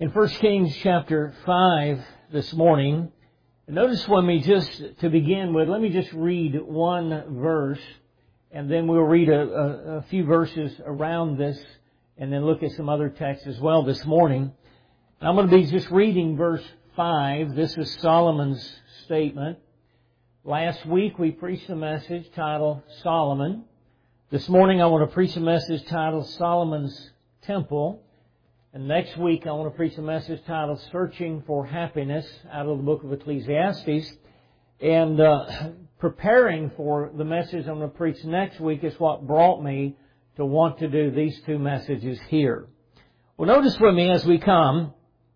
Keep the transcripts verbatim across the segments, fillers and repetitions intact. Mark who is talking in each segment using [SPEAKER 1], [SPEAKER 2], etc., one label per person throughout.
[SPEAKER 1] In First Kings chapter five this morning, notice when we just, to begin with, let me just read one verse, and then we'll read a, a, a few verses around this, and then look at some other texts as well this morning. I'm going to be just reading verse five. This is Solomon's statement. Last week we preached a message titled Solomon. This morning I want to preach a message titled Solomon's Temple. And next week I want to preach a message titled Searching for Happiness out of the book of Ecclesiastes. And uh, preparing for the message I'm going to preach next week is what brought me to want to do these two messages here. Well, notice with me as we come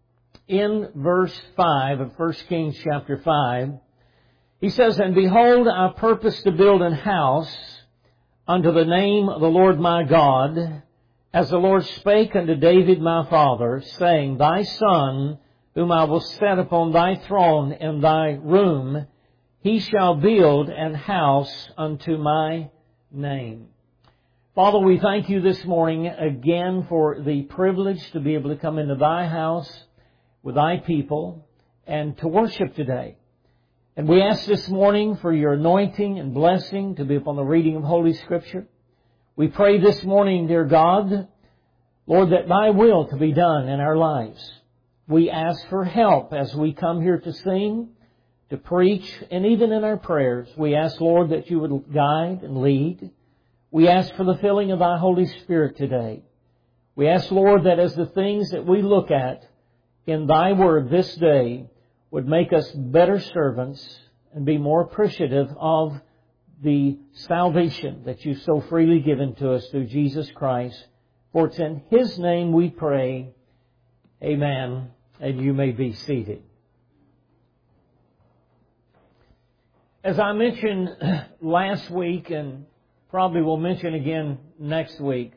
[SPEAKER 1] in verse five of First Kings chapter five. He says, "And behold, I purpose to build an house unto the name of the Lord my God, as the Lord spake unto David my father, saying, Thy son, whom I will set upon thy throne in thy room, he shall build an house unto my name." Father, we thank you this morning again for the privilege to be able to come into thy house with thy people and to worship today. And we ask this morning for your anointing and blessing to be upon the reading of Holy Scripture. We pray this morning, dear God, Lord, that thy will to be done in our lives. We ask for help as we come here to sing, to preach, and even in our prayers. We ask, Lord, that you would guide and lead. We ask for the filling of thy Holy Spirit today. We ask, Lord, that as the things that we look at in thy word this day would make us better servants and be more appreciative of the salvation that you've so freely given to us through Jesus Christ. For it's in His name we pray. Amen. And you may be seated. As I mentioned last week, and probably will mention again next week,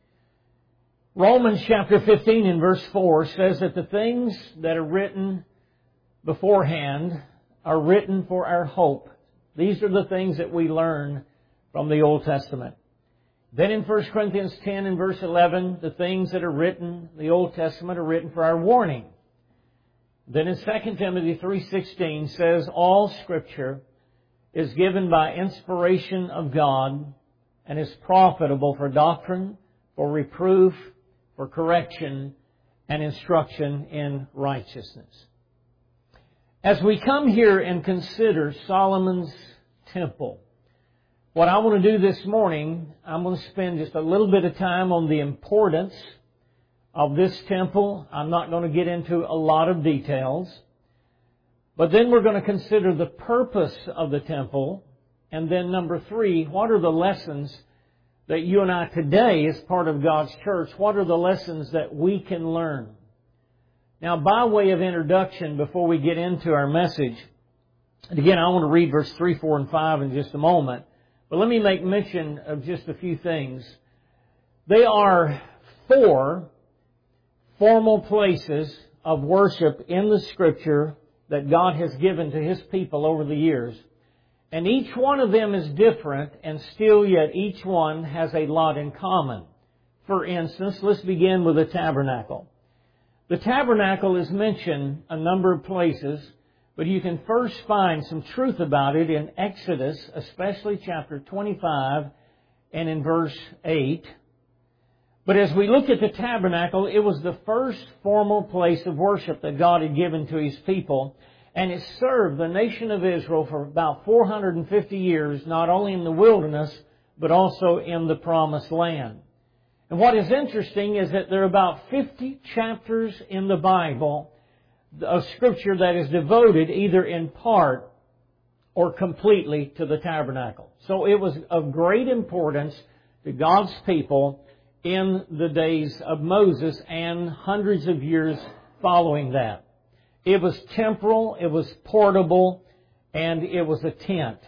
[SPEAKER 1] Romans chapter fifteen and verse four says that the things that are written beforehand are written for our hope. These are the things that we learn from the Old Testament. Then in First Corinthians ten and verse eleven, the things that are written, the Old Testament, are written for our warning. Then in Second Timothy three sixteen says, all Scripture is given by inspiration of God and is profitable for doctrine, for reproof, for correction, and instruction in righteousness. As we come here and consider Solomon's temple, what I want to do this morning, I'm going to spend just a little bit of time on the importance of this temple. I'm not going to get into a lot of details. But then we're going to consider the purpose of the temple. And then number three, what are the lessons that you and I today, as part of God's church, what are the lessons that we can learn? Now, by way of introduction, before we get into our message, and again, I want to read verse three, four, and five in just a moment. But let me make mention of just a few things. They are four formal places of worship in the Scripture that God has given to His people over the years. And each one of them is different, and still yet each one has a lot in common. For instance, let's begin with the tabernacle. The tabernacle is mentioned a number of places, but you can first find some truth about it in Exodus, especially chapter twenty-five and in verse eight. But as we look at the tabernacle, it was the first formal place of worship that God had given to His people. And it served the nation of Israel for about four hundred fifty years, not only in the wilderness, but also in the promised land. And what is interesting is that there are about fifty chapters in the Bible of Scripture that is devoted either in part or completely to the tabernacle. So it was of great importance to God's people in the days of Moses and hundreds of years following that. It was temporal, it was portable, and it was a tent.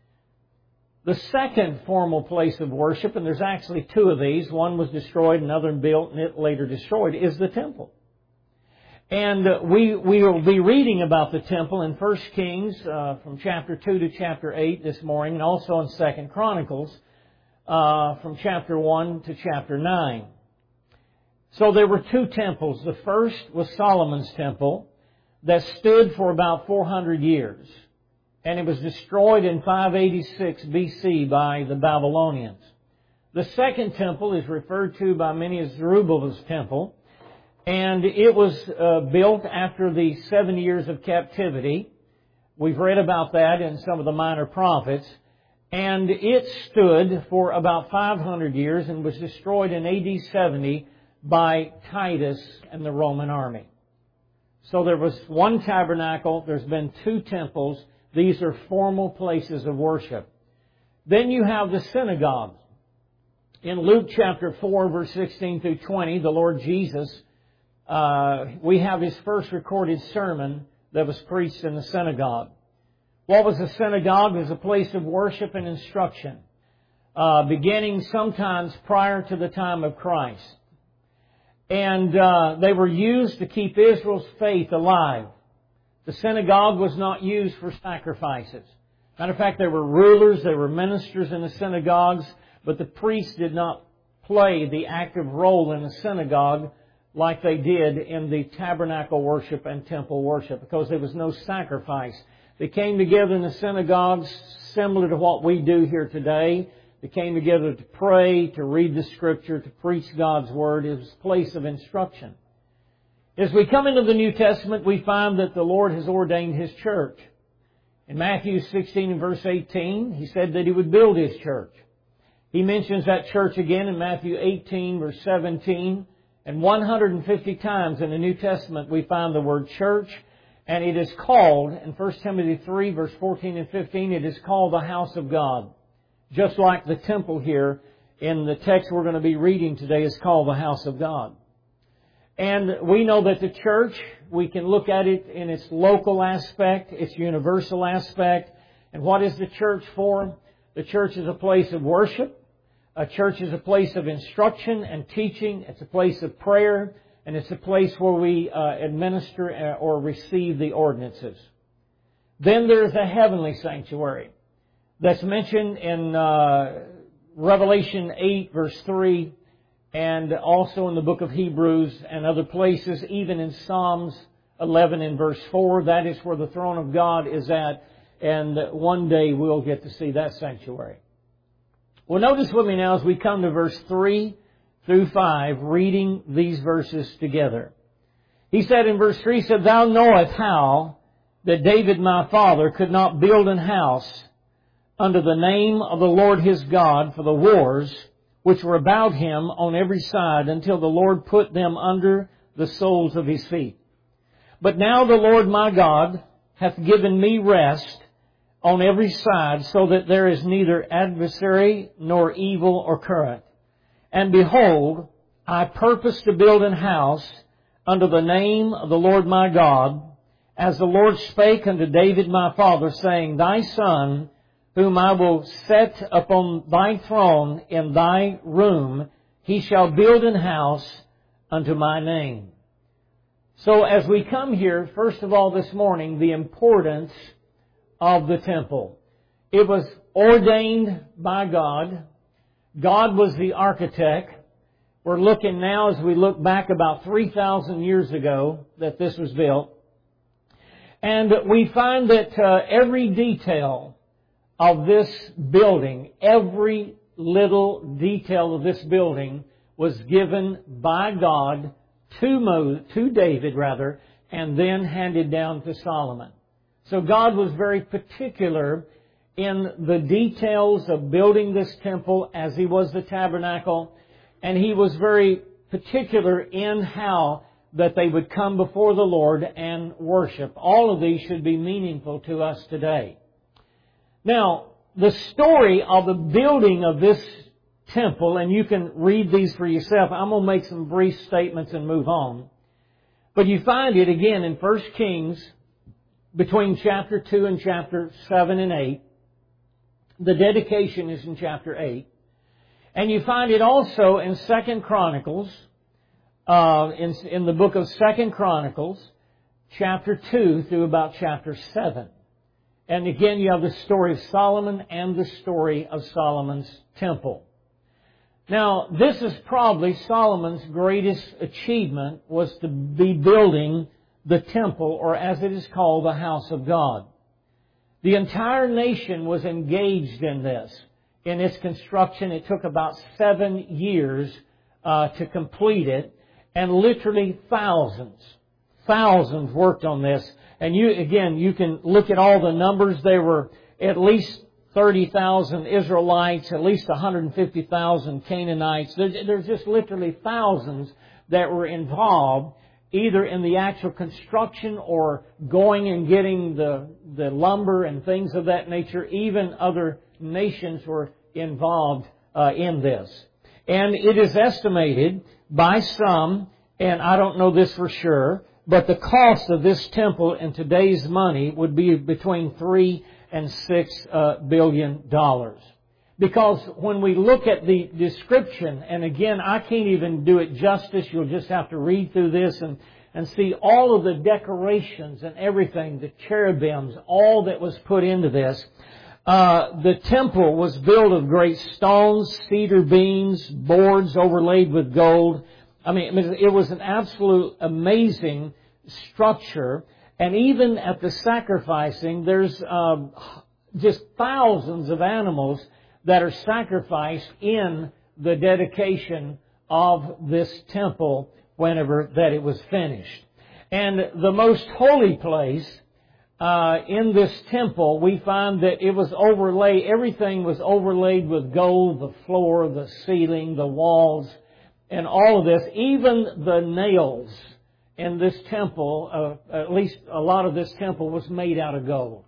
[SPEAKER 1] The second formal place of worship, and there's actually two of these, one was destroyed, another built, and it later destroyed, is the temple. And we we will be reading about the temple in First Kings uh, from chapter two to chapter eight this morning, and also in Second Chronicles uh, from chapter one to chapter nine. So there were two temples. The first was Solomon's temple that stood for about four hundred years. And it was destroyed in five eighty-six B C by the Babylonians. The second temple is referred to by many as Zerubbabel's temple. And it was uh, built after the seven years of captivity. We've read about that in some of the minor prophets. And it stood for about five hundred years and was destroyed in A D seventy by Titus and the Roman army. So there was one tabernacle. There's been two temples. These are formal places of worship. Then you have the synagogues. In Luke chapter four, verse sixteen through twenty, the Lord Jesus, uh, we have His first recorded sermon that was preached in the synagogue. What was a synagogue? It was a place of worship and instruction, uh, beginning sometimes prior to the time of Christ. And uh, they were used to keep Israel's faith alive. The synagogue was not used for sacrifices. Matter of fact, there were rulers, there were ministers in the synagogues, but the priests did not play the active role in the synagogue like they did in the tabernacle worship and temple worship, because there was no sacrifice. They came together in the synagogues similar to what we do here today. They came together to pray, to read the Scripture, to preach God's Word. It was a place of instruction. As we come into the New Testament, we find that the Lord has ordained His church. In Matthew sixteen and verse eighteen, He said that He would build His church. He mentions that church again in Matthew eighteen, verse seventeen. And one hundred fifty times in the New Testament we find the word church. And it is called, in First Timothy three, verse fourteen and fifteen, it is called the house of God. Just like the temple here in the text we're going to be reading today is called the house of God. And we know that the church, we can look at it in its local aspect, its universal aspect. And what is the church for? The church is a place of worship. A church is a place of instruction and teaching. It's a place of prayer. And it's a place where we uh, administer or receive the ordinances. Then there's a heavenly sanctuary that's mentioned in uh, Revelation eight, verse three, and also in the book of Hebrews and other places, even in Psalms eleven and verse four. That is where the throne of God is at, and one day we'll get to see that sanctuary. Well, notice with me now as we come to verse three through five, reading these verses together. He said in verse three, he said, Thou knowest how that David my father could not build an house under the name of the Lord his God for the wars which were about him on every side, until the Lord put them under the soles of his feet. But now the Lord my God hath given me rest on every side, so that there is neither adversary nor evil or current. And behold, I purpose to build an house under the name of the Lord my God, as the Lord spake unto David my father, saying, Thy son, whom I will set upon thy throne in thy room, he shall build an house unto my name. So as we come here, first of all this morning, the importance of the temple. It was ordained by God. God was the architect. We're looking now, as we look back about three thousand years ago, that this was built. And we find that uh, every detail of this building, every little detail of this building was given by God to Mo, to David rather, and then handed down to Solomon. So God was very particular in the details of building this temple as He was the tabernacle, and He was very particular in how that they would come before the Lord and worship. All of these should be meaningful to us today. Now, the story of the building of this temple, and you can read these for yourself. I'm going to make some brief statements and move on. But you find it again in First Kings, between chapter two and chapter seven and eight. The dedication is in chapter eight. And you find it also in Second Chronicles, uh, in, in the book of Second Chronicles, chapter two through about chapter seven. And again, you have the story of Solomon and the story of Solomon's temple. Now, this is probably Solomon's greatest achievement, was to be building the temple, or as it is called, the house of God. The entire nation was engaged in this. In its construction, it took about seven years uh, to complete it, and literally thousands, thousands worked on this. And you, again, you can look at all the numbers. There were at least thirty thousand Israelites, at least one hundred fifty thousand Canaanites. There's, there's just literally thousands that were involved, either in the actual construction or going and getting the, the lumber and things of that nature. Even other nations were involved uh, in this. And it is estimated by some, and I don't know this for sure, but the cost of this temple in today's money would be between three and six uh, billion dollars. Because when we look at the description, and again, I can't even do it justice. You'll just have to read through this and, and see all of the decorations and everything, the cherubims, all that was put into this. Uh, the temple was built of great stones, cedar beams, boards overlaid with gold. I mean, it was an absolute amazing structure. And even at the sacrificing, there's um, just thousands of animals that are sacrificed in the dedication of this temple whenever that it was finished. And the most holy place uh, in this temple, we find that it was overlaid, everything was overlaid with gold, the floor, the ceiling, the walls, and all of this, even the nails in this temple, uh, at least a lot of this temple was made out of gold.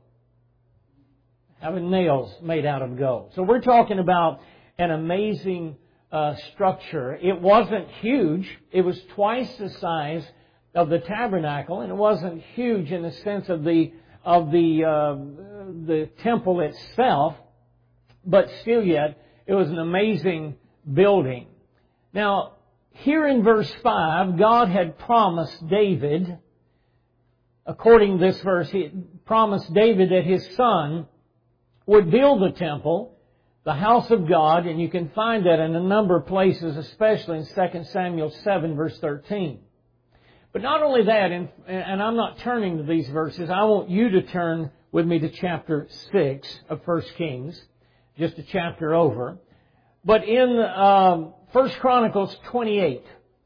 [SPEAKER 1] Having nails made out of gold. So we're talking about an amazing uh, structure. It wasn't huge. It was twice the size of the tabernacle, and it wasn't huge in the sense of the of the uh, the temple itself, but still yet it was an amazing building. Now, here in verse five, God had promised David, according to this verse, He promised David that his son would build the temple, the house of God, and you can find that in a number of places, especially in Second Samuel seven, verse thirteen. But not only that, and, and I'm not turning to these verses, I want you to turn with me to chapter six of First Kings, just a chapter over. But in um, First Chronicles twenty-eight,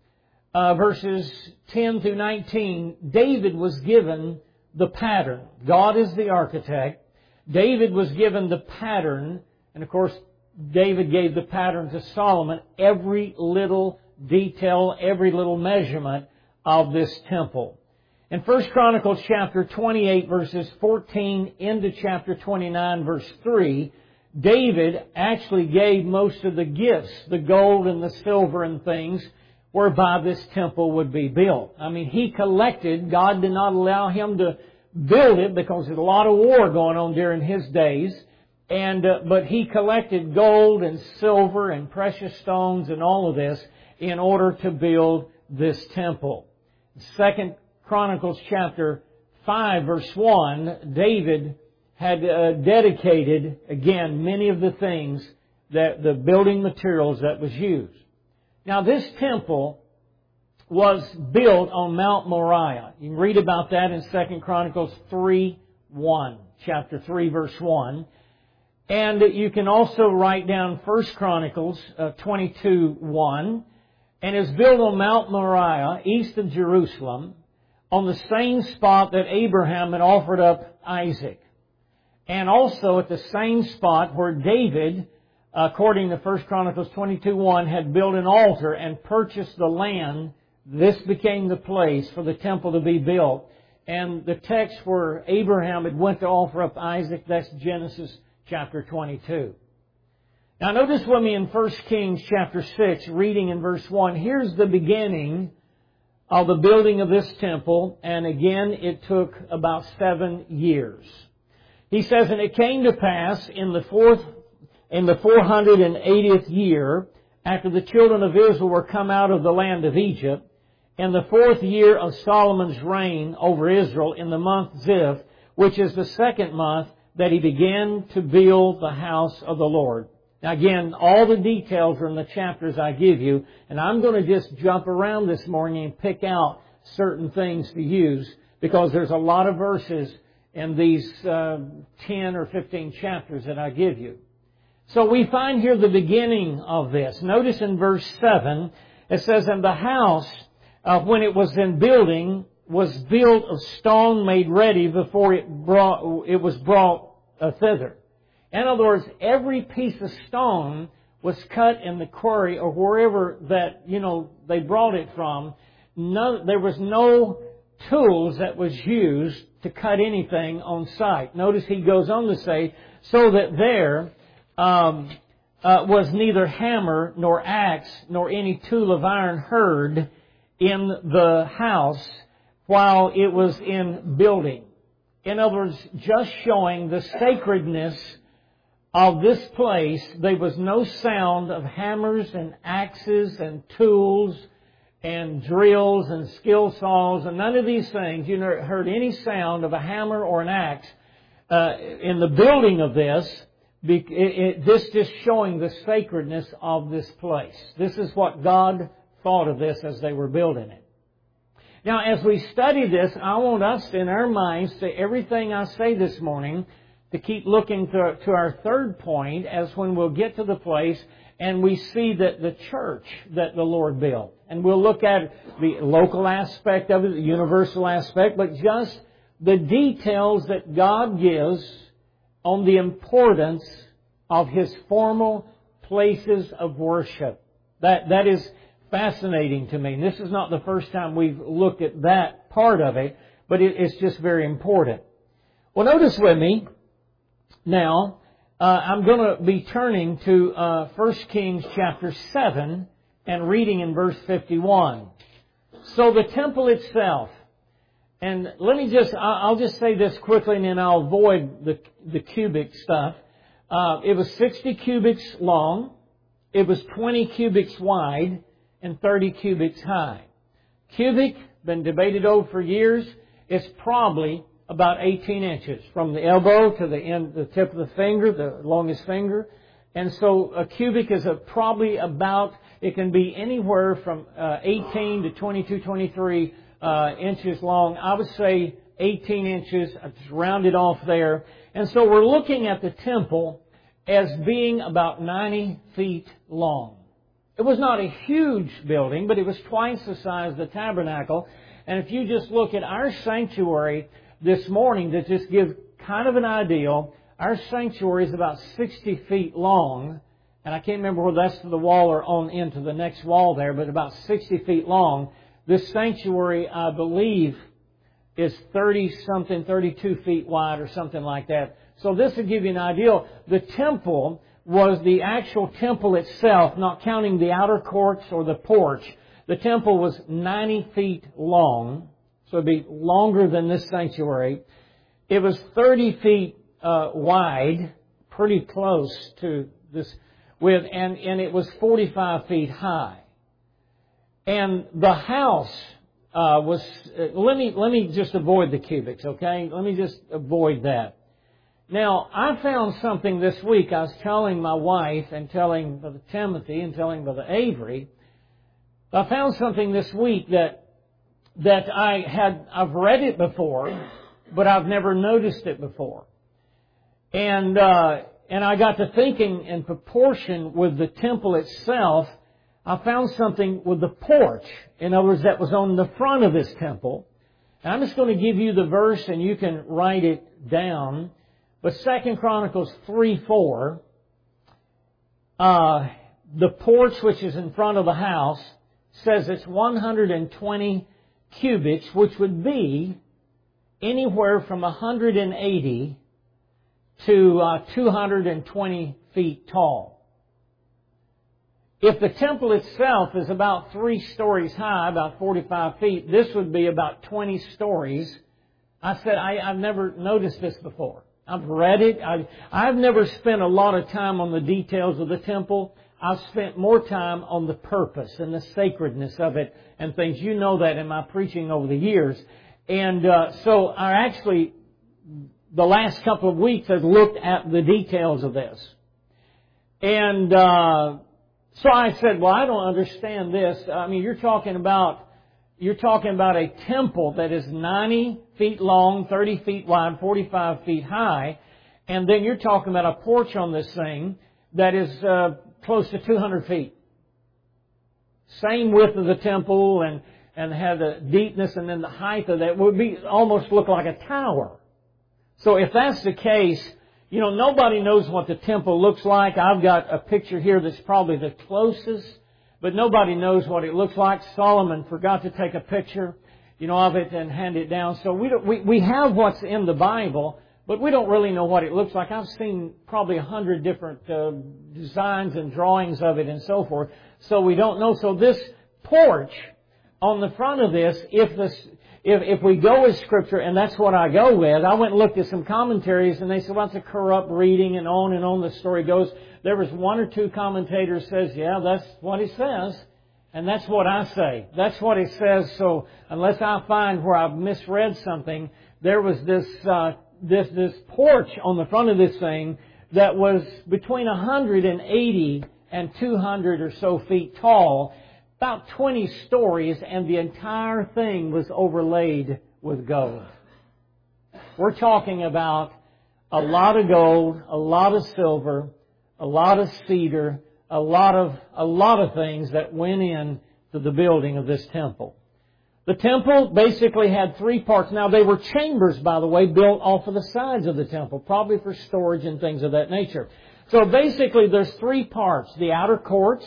[SPEAKER 1] uh, verses ten through nineteen, David was given the pattern. God is the architect. David was given the pattern, and of course, David gave the pattern to Solomon, every little detail, every little measurement of this temple. In First Chronicles chapter twenty-eight, verses fourteen into chapter twenty-nine, verse three, David actually gave most of the gifts, the gold and the silver and things, whereby this temple would be built. I mean, he collected. God did not allow him to build it because there's a lot of war going on during his days. And uh, but he collected gold and silver and precious stones and all of this in order to build this temple. Second Chronicles chapter five, verse one, David had uh, dedicated, again, many of the things, that the building materials that was used. Now, this temple was built on Mount Moriah. You can read about that in Second Chronicles three one, chapter three, verse one. And you can also write down First Chronicles uh, twenty-two one. And is built on Mount Moriah, east of Jerusalem, on the same spot that Abraham had offered up Isaac. And also at the same spot where David, according to First Chronicles twenty-two one, had built an altar and purchased the land. This became the place for the temple to be built. And the text where Abraham had went to offer up Isaac, that's Genesis chapter twenty-two. Now notice with me in First Kings chapter six, reading in verse one, here's the beginning of the building of this temple, and again it took about seven years. He says, and it came to pass in the fourth, in the four hundred and eightieth year, after the children of Israel were come out of the land of Egypt, in the fourth year of Solomon's reign over Israel, in the month Ziph, which is the second month, that he began to build the house of the Lord. Now again, all the details are in the chapters I give you, and I'm going to just jump around this morning and pick out certain things to use, because there's a lot of verses in these uh, ten or fifteen chapters that I give you. So we find here the beginning of this. Notice in verse seven, it says, "And the house, uh, when it was in building, was built of stone made ready before it brought it was brought uh, thither." In other words, every piece of stone was cut in the quarry or wherever that, you know, they brought it from. No, there was no tools that was used to cut anything on site. Notice he goes on to say, "So that there um, uh, was neither hammer nor axe nor any tool of iron heard in the house while it was in building." In other words, just showing the sacredness of this place. There was no sound of hammers and axes and tools and drills and skill saws and none of these things. You never heard any sound of a hammer or an axe uh, in the building of this. It, it, this just showing the sacredness of this place. This is what God thought of this as they were building it. Now, as we study this, I want us in our minds to everything I say this morning to keep looking to, to our third point, as when we'll get to the place and we see that the church that the Lord built. And we'll look at the local aspect of it, the universal aspect, but just the details that God gives on the importance of His formal places of worship. That, that is fascinating to me. And this is not the first time we've looked at that part of it, but it, it's just very important. Well, notice with me now, uh, I'm going to be turning to uh, First Kings chapter seven and reading in verse fifty-one. So the temple itself, and let me just, I'll just say this quickly and then I'll avoid the, the cubic stuff. Uh, it was sixty cubits long, it was twenty cubits wide, and thirty cubits high. Cubic, been debated over for years, it's probably about eighteen inches from the elbow to the end, the tip of the finger, the longest finger. And so a cubic is a, probably about, it can be anywhere from uh, eighteen to twenty-two, twenty-three uh, inches long. I would say eighteen inches, I just round it off there. And so we're looking at the temple as being about ninety feet long. It was not a huge building, but it was twice the size of the tabernacle. And if you just look at our sanctuary this morning, to just give kind of an idea, our sanctuary is about sixty feet long. And I can't remember whether that's to the wall or on into the next wall there, but about sixty feet long. This sanctuary, I believe, is thirty-something, thirty-two feet wide or something like that. So this will give you an idea. The temple was the actual temple itself, not counting the outer courts or the porch. The temple was ninety feet long, so it'd be longer than this sanctuary. It was thirty feet uh, wide, pretty close to this width, and, and it was forty-five feet high. And the house uh, was, uh, let me, let me just avoid the cubics, okay? Let me just avoid that. Now, I found something this week. I was telling my wife and telling Brother Timothy and telling Brother Avery, I found something this week that that I had, I've read it before, but I've never noticed it before. And uh, and I got to thinking in proportion with the temple itself, I found something with the porch. In other words, that was on the front of this temple. And I'm just going to give you the verse and you can write it down. But Second Chronicles three four, uh, the porch which is in front of the house says it's one hundred twenty cubits, which would be anywhere from one hundred eighty to uh, two hundred twenty feet tall. If the temple itself is about three stories high, about forty-five feet, this would be about twenty stories. I said, I, I've never noticed this before. I've read it. I've, I've never spent a lot of time on the details of the temple. I've spent more time on the purpose and the sacredness of it and things. You know that in my preaching over the years. And uh, so I actually, the last couple of weeks, have looked at the details of this. And uh, so I said, well, I don't understand this. I mean, you're talking about you're talking about a temple that is ninety feet long, thirty feet wide, forty-five feet high, and then you're talking about a porch on this thing that is uh, close to two hundred feet. Same width of the temple, and and had the deepness, and then the height of that would be almost look like a tower. So if that's the case, you know, nobody knows what the temple looks like. I've got a picture here that's probably the closest, but nobody knows what it looks like. Solomon forgot to take a picture, you know, of it and hand it down. So we don't, we, we have what's in the Bible, but we don't really know what it looks like. I've seen probably a hundred different uh, designs and drawings of it and so forth. So we don't know. So this porch on the front of this, if this, If, if we go with Scripture, and that's what I go with, I went and looked at some commentaries, and they said, well, it's a corrupt reading, and on and on the story goes. There was one or two commentators says, yeah, that's what it says, and that's what I say. That's what it says, so unless I find where I've misread something, there was this, uh, this, this porch on the front of this thing that was between one hundred eighty and two hundred or so feet tall, about twenty stories, and the entire thing was overlaid with gold. We're talking about a lot of gold, a lot of silver, a lot of cedar, a lot of, a lot of things that went in to the building of this temple. The temple basically had three parts. Now, they were chambers, by the way, built off of the sides of the temple, probably for storage and things of that nature. So basically, there's three parts. The outer courts.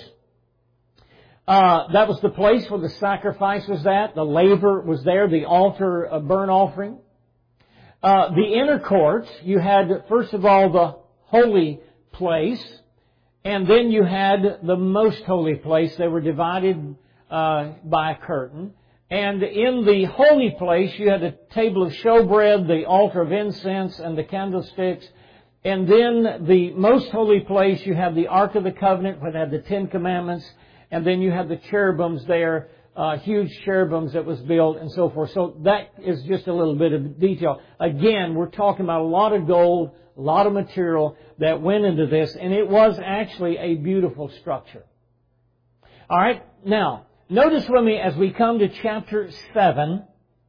[SPEAKER 1] Uh, that was the place where the sacrifice was at. The laver was there. The altar of burnt offering. Uh, the inner courts, you had, first of all, the holy place. And then you had the most holy place. They were divided uh, by a curtain. And in the holy place, you had a table of showbread, the altar of incense, and the candlesticks. And then the most holy place, you have the Ark of the Covenant, which had the Ten Commandments. And then you have the cherubims there, uh, huge cherubims that was built and so forth. So that is just a little bit of detail. Again, we're talking about a lot of gold, a lot of material that went into this. And it was actually a beautiful structure. All right. Now, notice with me as we come to chapter seven.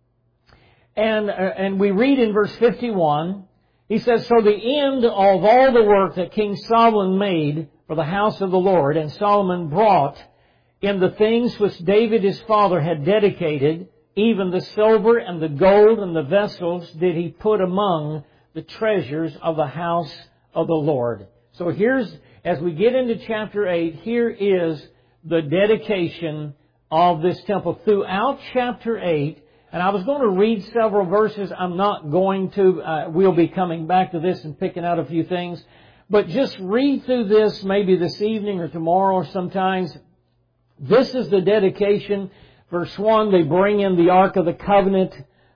[SPEAKER 1] And, uh, and we read in verse fifty-one. He says, so the end of all the work that King Solomon made for the house of the Lord, and Solomon brought in the things which David his father had dedicated, even the silver and the gold and the vessels did he put among the treasures of the house of the Lord. So here's, as we get into chapter eight, here is the dedication of this temple. Throughout chapter eight, and I was going to read several verses. I'm not going to. Uh, we'll be coming back to this and picking out a few things. But just read through this maybe this evening or tomorrow or sometimes. This is the dedication. Verse one, they bring in the Ark of the Covenant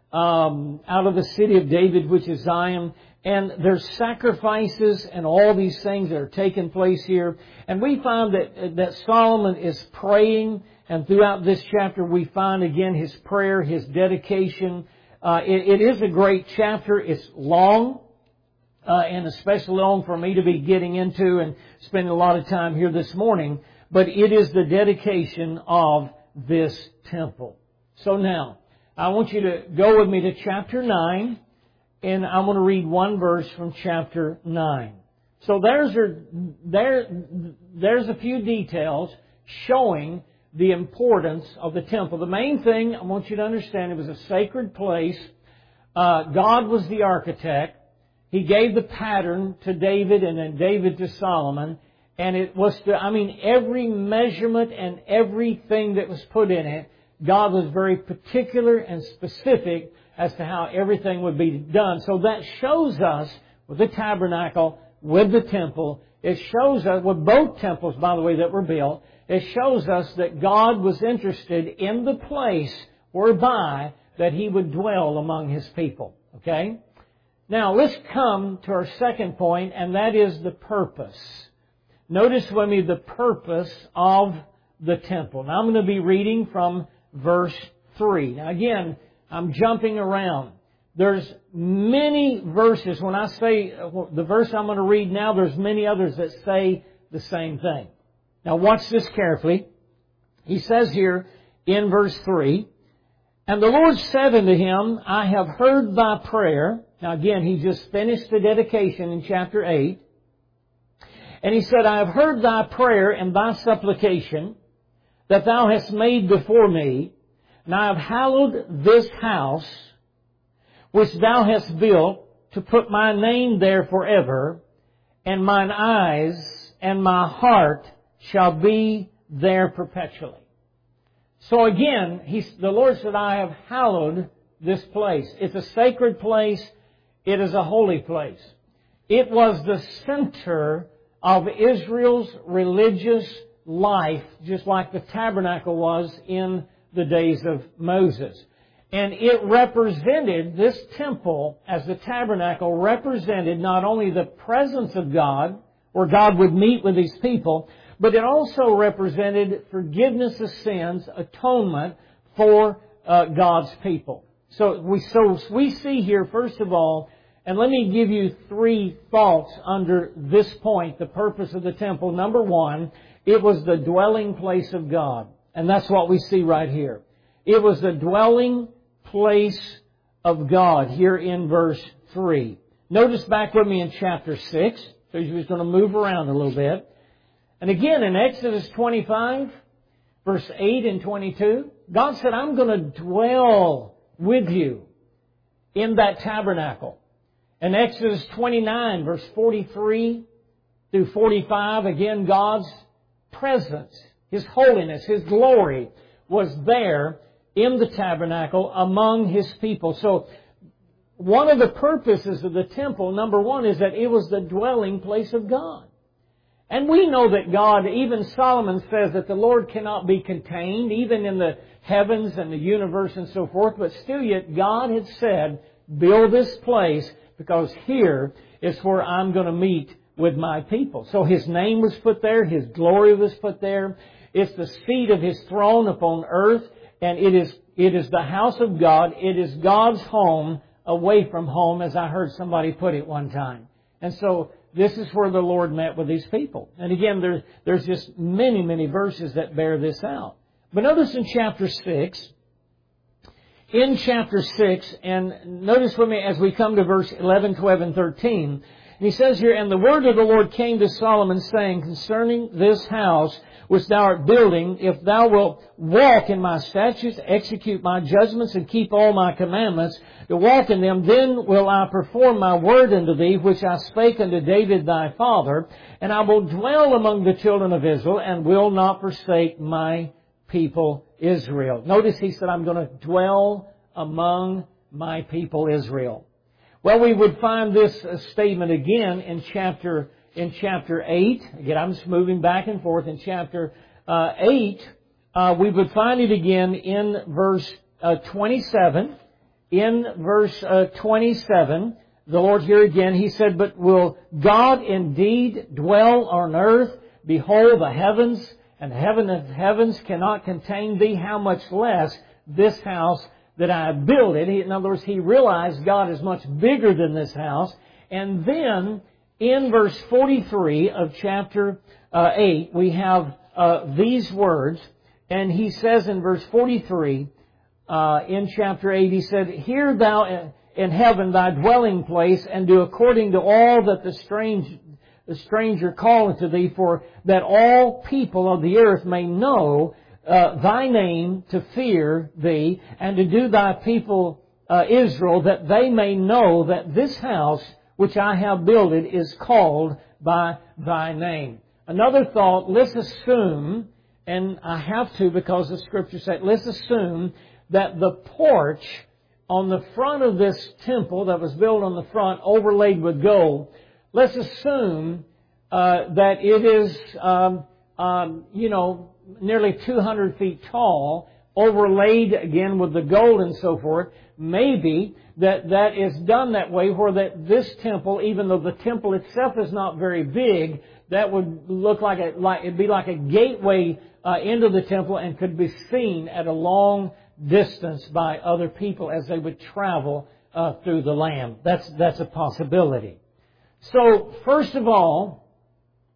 [SPEAKER 1] um, out of the city of David, which is Zion. And there's sacrifices and all these things that are taking place here. And we find that, that Solomon is praying. And throughout this chapter, we find again his prayer, his dedication. Uh, it, it is a great chapter. It's long, uh, and especially long for me to be getting into and spending a lot of time here this morning. But it is the dedication of this temple. So now, I want you to go with me to chapter nine, and I'm going to read one verse from chapter nine. So there's a, there, there's a few details showing the importance of the temple. The main thing I want you to understand, it was a sacred place. Uh, God was the architect. He gave the pattern to David and then David to Solomon. And it was to, I mean, every measurement and everything that was put in it, God was very particular and specific as to how everything would be done. So that shows us with the tabernacle, with the temple, it shows us, with both temples, by the way, that were built, it shows us that God was interested in the place whereby that He would dwell among His people. Okay? Now, let's come to our second point, and that is the purpose. Notice with me the purpose of the temple. Now, I'm going to be reading from verse three. Now, again, I'm jumping around. There's many verses. When I say the verse I'm going to read now, there's many others that say the same thing. Now watch this carefully. He says here in verse three, "And the Lord said unto him, I have heard thy prayer." Now again, he just finished the dedication in chapter eight. And he said, "I have heard thy prayer and thy supplication that thou hast made before me. And I have hallowed this house which thou hast built to put my name there forever. And mine eyes and my heart shall be there perpetually." So again, he's, the Lord said, "I have hallowed this place." It's a sacred place. It is a holy place. It was the center of Israel's religious life, just like the tabernacle was in the days of Moses. And it represented, this temple as the tabernacle represented not only the presence of God, where God would meet with His people, but it also represented forgiveness of sins, atonement for uh, God's people. So we, so we see here, first of all, and let me give you three thoughts under this point, the purpose of the temple. Number one, it was the dwelling place of God. And that's what we see right here. It was the dwelling place of God here in verse three. Notice back with me in chapter six. So you're just going to move around a little bit. And again in Exodus twenty-five, verse eight and twenty-two, God said, "I'm going to dwell with you in that tabernacle." In Exodus twenty-nine, verse forty-three through forty-five, again God's presence, His holiness, His glory was there in the tabernacle among His people. So one of the purposes of the temple, number one, is that it was the dwelling place of God. And we know that God, even Solomon says that the Lord cannot be contained, even in the heavens and the universe and so forth. But still yet God had said, "Build this place because here is where I'm going to meet with my people." So His name was put there. His glory was put there. It's the seat of His throne upon earth. And it is, it is the house of God. It is God's home away from home, as I heard somebody put it one time. And so this is where the Lord met with His people. And again, there, there's just many, many verses that bear this out. But notice in chapter six, in chapter six, and notice with me as we come to verse eleven, twelve, and thirteen, and he says here, "And the word of the Lord came to Solomon, saying, Concerning this house which thou art building, if thou wilt walk in my statutes, execute my judgments, and keep all my commandments, to walk in them, then will I perform my word unto thee, which I spake unto David thy father, and I will dwell among the children of Israel, and will not forsake my people Israel." Notice he said, "I'm going to dwell among my people Israel." Well, we would find this statement again in chapter in chapter eight. Again, I'm just moving back and forth. In chapter uh, eight, uh, we would find it again in verse uh, twenty-seven. In verse uh, twenty-seven, the Lord here again, He said, "But will God indeed dwell on earth? Behold, the heavens and heaven of heavens cannot contain thee. How much less this house that I have built it?" In other words, he realized God is much bigger than this house. And then in verse forty-three of chapter uh, eight, we have uh, these words. And he says in verse forty-three, uh, in chapter eight, he said, "Hear thou in heaven thy dwelling place, and do according to all that the strange the stranger calleth to thee, for that all people of the earth may know uh, thy name, to fear thee, and to do thy people uh, Israel, that they may know that this house which I have builded is called by thy name." Another thought, let's assume, and I have to because the Scripture said, let's assume that the porch on the front of this temple that was built on the front, overlaid with gold, let's assume uh, that it is, um, um, you know, nearly two hundred feet tall, overlaid again with the gold and so forth. Maybe that that is done that way, where that this temple, even though the temple itself is not very big, that would look like a like it'd be like a gateway uh, into the temple, and could be seen at a long distance by other people as they would travel uh, through the land. That's that's a possibility. So first of all,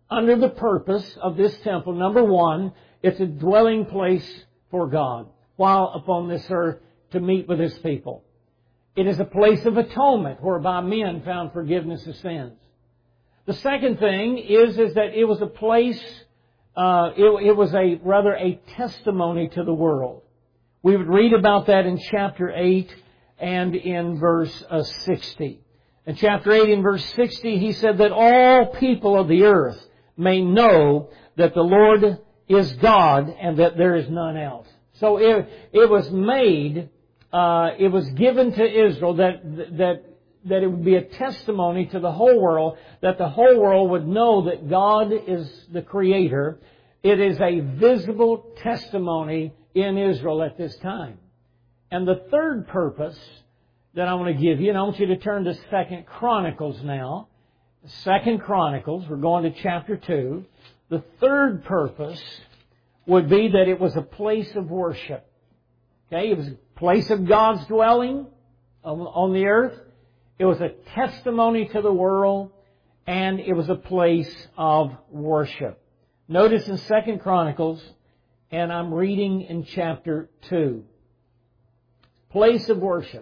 [SPEAKER 1] under the purpose of this temple. Number one, it's a dwelling place for God while upon this earth to meet with His people. It is a place of atonement whereby men found forgiveness of sins. The second thing is, is that it was a place, uh, it, it was a rather a testimony to the world. We would read about that in chapter eight and in verse uh, sixty. In chapter eight and verse sixty, he said that all people of the earth may know that the Lord is God and that there is none else. So it, it was made, uh, it was given to Israel that, that, that it would be a testimony to the whole world, that the whole world would know that God is the Creator. It is a visible testimony in Israel at this time. And the third purpose that I want to give you, and I want you to turn to Second Chronicles now. Second Chronicles, we're going to chapter two. The third purpose would be that it was a place of worship. Okay, it was a place of God's dwelling on, on the earth. It was a testimony to the world, and it was a place of worship. Notice in Second Chronicles, and I'm reading in chapter two. Place of worship.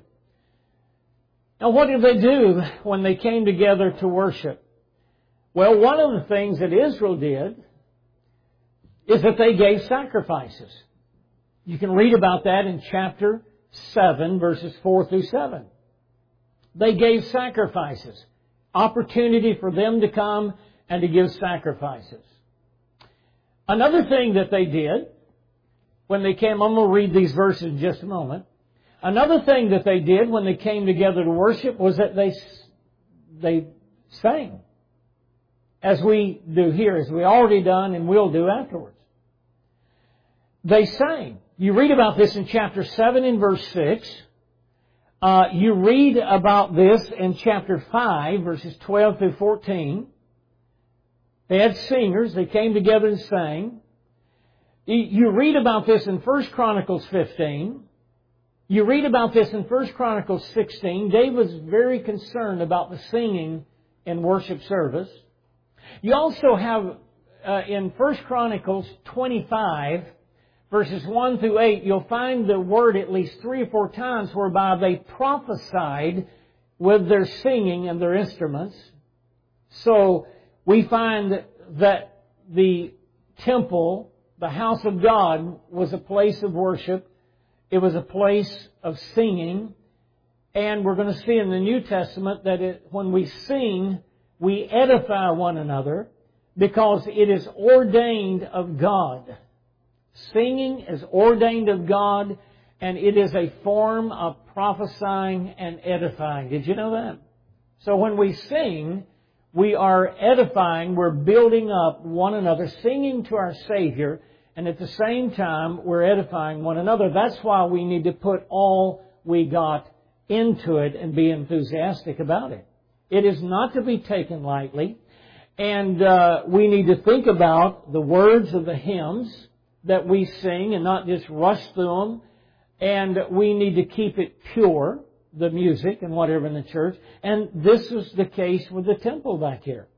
[SPEAKER 1] Now, what did they do when they came together to worship? Well, one of the things that Israel did is that they gave sacrifices. You can read about that in chapter seven, verses four through seven. They gave sacrifices. Opportunity for them to come and to give sacrifices. Another thing that they did when they came, I'm going to read these verses in just a moment. Another thing that they did when they came together to worship was that they, they sang. As we do here, as we already done and will do afterwards. They sang. You read about this in chapter seven and verse six. Uh, you read about this in chapter five, verses twelve through fourteen. They had singers. They came together and sang. You read about this in First Chronicles fifteen. You read about this in First Chronicles sixteen. David was very concerned about the singing in worship service. You also have uh, in First Chronicles twenty-five, verses one through eight, you'll find the word at least three or four times whereby they prophesied with their singing and their instruments. So we find that the temple, the house of God, was a place of worship. It was a place of singing. And we're going to see in the New Testament that it, when we sing, we edify one another because it is ordained of God. Singing is ordained of God, and it is a form of prophesying and edifying. Did you know that? So when we sing, we are edifying, we're building up one another, singing to our Savior, and at the same time, we're edifying one another. That's why we need to put all we got into it and be enthusiastic about it. It is not to be taken lightly, and uh, we need to think about the words of the hymns that we sing and not just rush through them, and we need to keep it pure, the music and whatever in the church. And this is the case with the temple back here.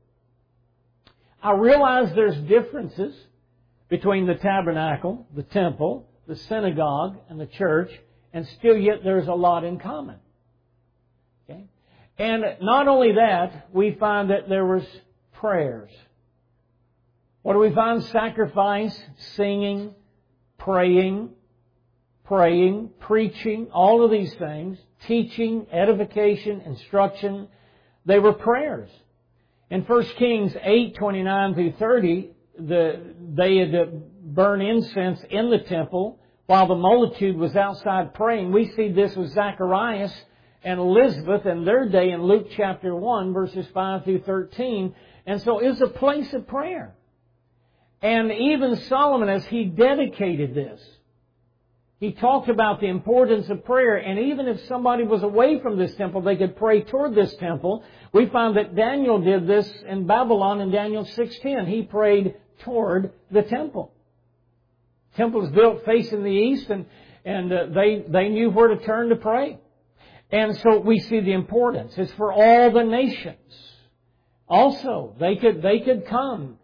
[SPEAKER 1] I realize there's differences between the tabernacle, the temple, the synagogue, and the church, and still yet there's a lot in common. Okay? And not only that, we find that there was prayers. What do we find? Sacrifice, singing, praying, praying, preaching, all of these things, teaching, edification, instruction, they were prayers. In First Kings eight, twenty-nine through thirty, the, they had to burn incense in the temple while the multitude was outside praying. We see this with Zacharias and Elizabeth in their day in Luke chapter one, verses five through thirteen. And so it was a place of prayer. And even Solomon, as he dedicated this, he talked about the importance of prayer. And even if somebody was away from this temple, they could pray toward this temple. We find that Daniel did this in Babylon in Daniel six ten. He prayed toward the temple. The temple was built facing the east, and, and uh, they, they knew where to turn to pray. And so we see the importance. It's for all the nations. Also, they could, they could come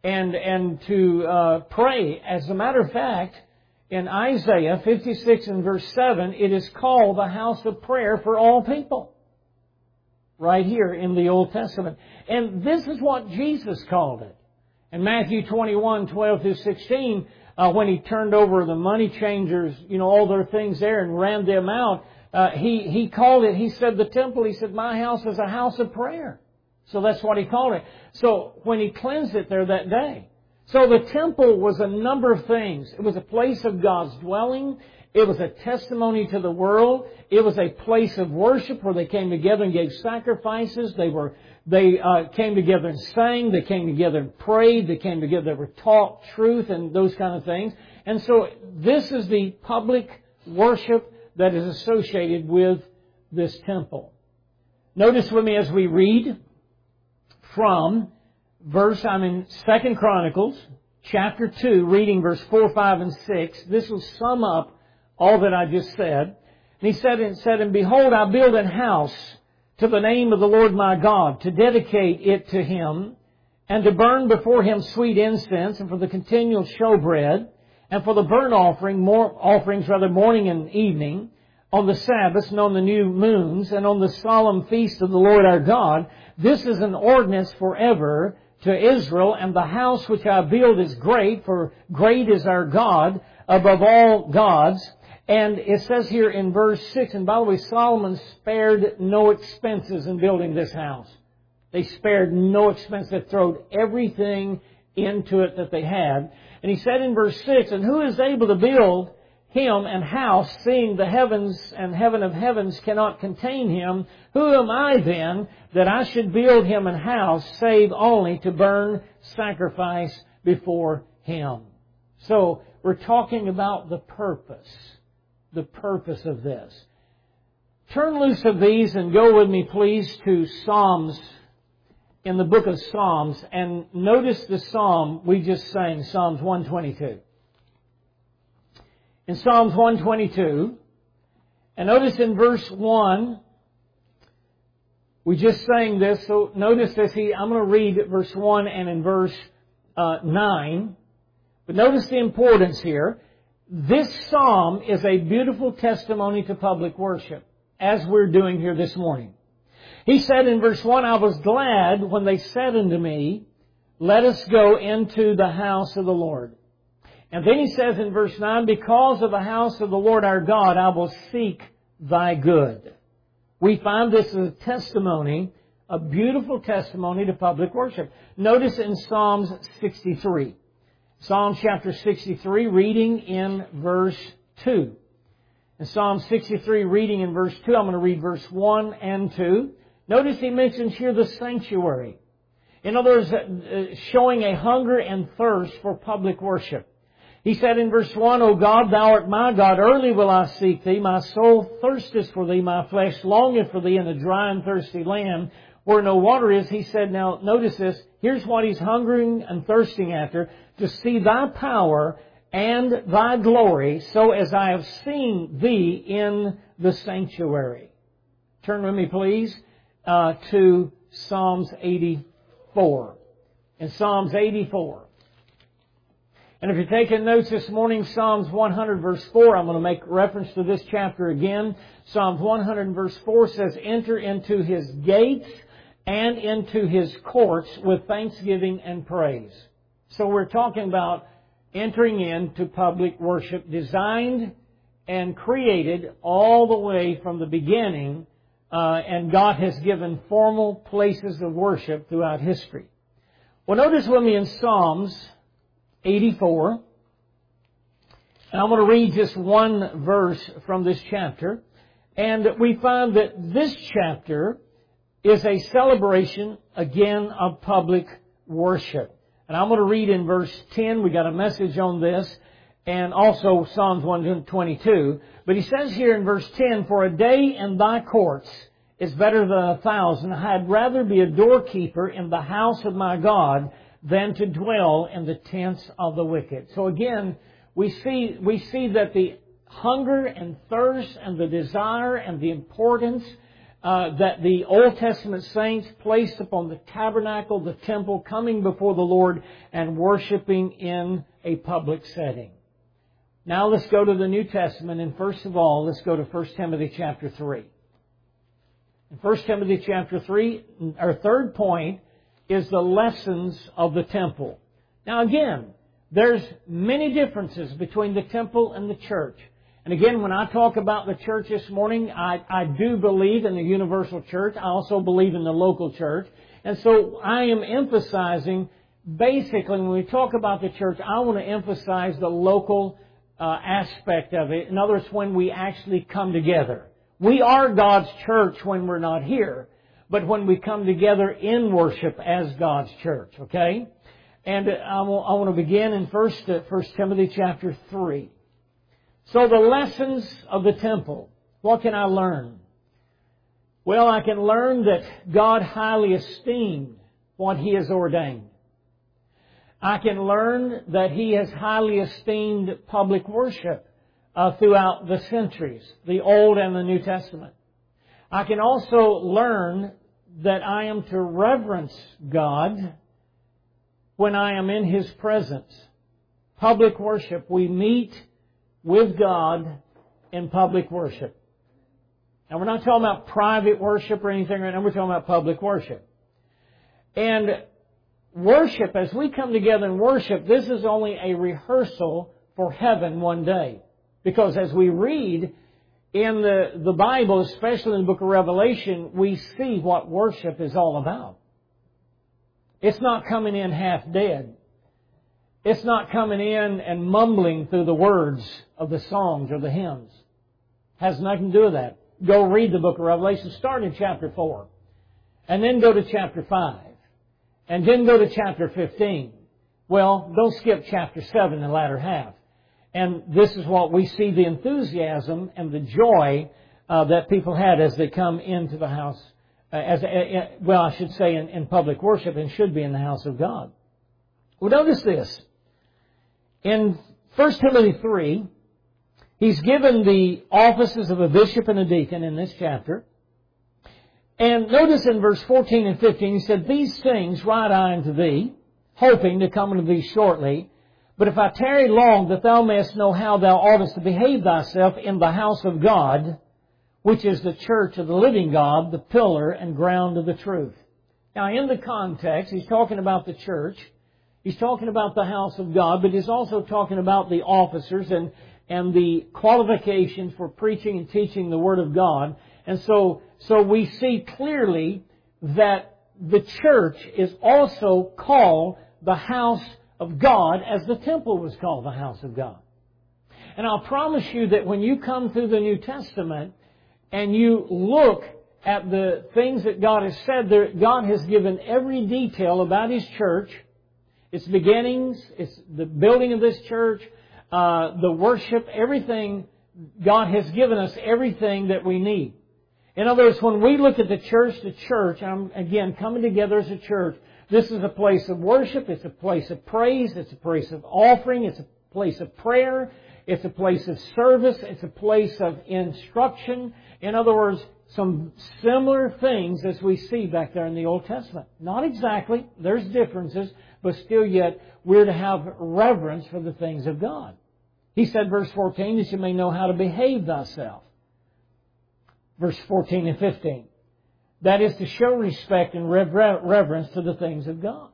[SPEAKER 1] and, and to uh, pray. As a matter of fact, in Isaiah fifty-six and verse seven, it is called the house of prayer for all people. Right here in the Old Testament. And this is what Jesus called it. In Matthew twenty-one, twelve through sixteen, uh, when He turned over the money changers, you know, all their things there and ran them out, uh, He, He called it, He said the temple, He said, my house is a house of prayer. So that's what He called it. So when He cleansed it there that day. So the temple was a number of things. It was a place of God's dwelling. It was a testimony to the world. It was a place of worship where they came together and gave sacrifices. They were, they uh, came together and sang. They came together and prayed. They came together. They were taught truth and those kind of things. And so this is the public worship that is associated with this temple. Notice with me as we read from verse, I'm in Second Chronicles, chapter two, reading verse four, five, and six. This will sum up all that I just said. And he said, and said, and behold, I build an house to the name of the Lord my God, to dedicate it to Him, and to burn before Him sweet incense, and for the continual showbread, and for the burnt offering, more offerings rather morning and evening, on the Sabbaths and on the new moons, and on the solemn feast of the Lord our God. This is an ordinance forever to Israel, and the house which I build is great, for great is our God above all gods. And it says here in verse six, and by the way, Solomon spared no expenses in building this house. They spared no expense. They threw everything into it that they had. And he said in verse six, and who is able to build Him an house, seeing the heavens and heaven of heavens cannot contain Him? Who am I then that I should build Him an house, save only to burn sacrifice before Him? So we're talking about the purpose, the purpose of this. Turn loose of these and go with me, please, to Psalms, in the book of Psalms, and notice the psalm we just sang, Psalms one twenty-two. In Psalms one twenty-two, and notice in verse one, we just sang this, so notice this. He, I'm going to read verse one and in verse uh, nine. But notice the importance here. This psalm is a beautiful testimony to public worship, as we're doing here this morning. He said in verse one, I was glad when they said unto me, let us go into the house of the Lord. And then he says in verse nine, because of the house of the Lord our God, I will seek Thy good. We find this as a testimony, a beautiful testimony to public worship. Notice in Psalms sixty-three. Psalm chapter sixty-three, reading in verse two. In Psalm sixty-three, reading in verse two, I'm going to read verse one and two. Notice he mentions here the sanctuary. In other words, showing a hunger and thirst for public worship. He said in verse one, O God, Thou art my God, early will I seek Thee. My soul thirsteth for Thee, my flesh longeth for Thee in a dry and thirsty land where no water is. He said, now notice this, here's what he's hungering and thirsting after, to see Thy power and Thy glory, so as I have seen Thee in the sanctuary. Turn with me, please, uh, to Psalms eighty-four. In Psalms eighty-four. And if you're taking notes this morning, Psalms one hundred verse four, I'm going to make reference to this chapter again. Psalms one hundred verse four says, enter into His gates and into His courts with thanksgiving and praise. So we're talking about entering into public worship, designed and created all the way from the beginning, uh, and God has given formal places of worship throughout history. Well, notice with me in Psalms eighty-four, and I'm going to read just one verse from this chapter, and we find that this chapter is a celebration, again, of public worship. And I'm going to read in verse ten, we got a message on this, and also Psalms one twenty-two. But he says here in verse ten, for a day in Thy courts is better than a thousand. I'd rather be a doorkeeper in the house of my God than to dwell in the tents of the wicked. So again, we see, we see that the hunger and thirst and the desire and the importance uh, that the Old Testament saints placed upon the tabernacle, the temple, coming before the Lord and worshiping in a public setting. Now let's go to the New Testament, and first of all, let's go to First Timothy chapter three. In First Timothy chapter three, our third point is the lessons of the temple. Now again, there's many differences between the temple and the church. And again, when I talk about the church this morning, I, I do believe in the universal church. I also believe in the local church. And so I am emphasizing, basically, when we talk about the church, I want to emphasize the local uh, aspect of it. In other words, when we actually come together. We are God's church when we're not here, but when we come together in worship as God's church, okay? And I want to begin in First Timothy chapter three. So the lessons of the temple. What can I learn? Well, I can learn that God highly esteemed what He has ordained. I can learn that He has highly esteemed public worship uh, throughout the centuries, the Old and the New Testament. I can also learn that I am to reverence God when I am in His presence. Public worship. We meet with God in public worship. And we're not talking about private worship or anything right now. We're talking about public worship. And worship, as we come together and worship, this is only a rehearsal for heaven one day. Because as we read in the, the Bible, especially in the book of Revelation, we see what worship is all about. It's not coming in half dead. It's not coming in and mumbling through the words of the songs or the hymns. It has nothing to do with that. Go read the book of Revelation. Start in chapter four. And then go to chapter five. And then go to chapter fifteen. Well, don't skip chapter seven, the latter half. And this is what we see, the enthusiasm and the joy uh, that people had as they come into the house. Uh, as uh, Well, I should say in, in public worship, and should be in the house of God. Well, notice this. In First Timothy three, he's given the offices of a bishop and a deacon in this chapter. And notice in verse fourteen and fifteen, he said, "These things write I unto thee, hoping to come unto thee shortly. But if I tarry long, that thou mayest know how thou oughtest to behave thyself in the house of God, which is the church of the living God, the pillar and ground of the truth." Now, in the context, he's talking about the church. He's talking about the house of God, but he's also talking about the officers and, and the qualifications for preaching and teaching the Word of God. And so, so we see clearly that the church is also called the house of God, as the temple was called the house of God. And I'll promise you that when you come through the New Testament and you look at the things that God has said, there, God has given every detail about His church, its beginnings, its the building of this church, uh, the worship, everything. God has given us everything that we need. In other words, when we look at the church, the church, I'm again coming together as a church, this is a place of worship, it's a place of praise, it's a place of offering, it's a place of prayer, it's a place of service, it's a place of instruction. In other words, some similar things as we see back there in the Old Testament. Not exactly, there's differences, but still yet we're to have reverence for the things of God. He said, verse fourteen, that you may know how to behave thyself. Verse fourteen and fifteen. That is to show respect and reverence to the things of God.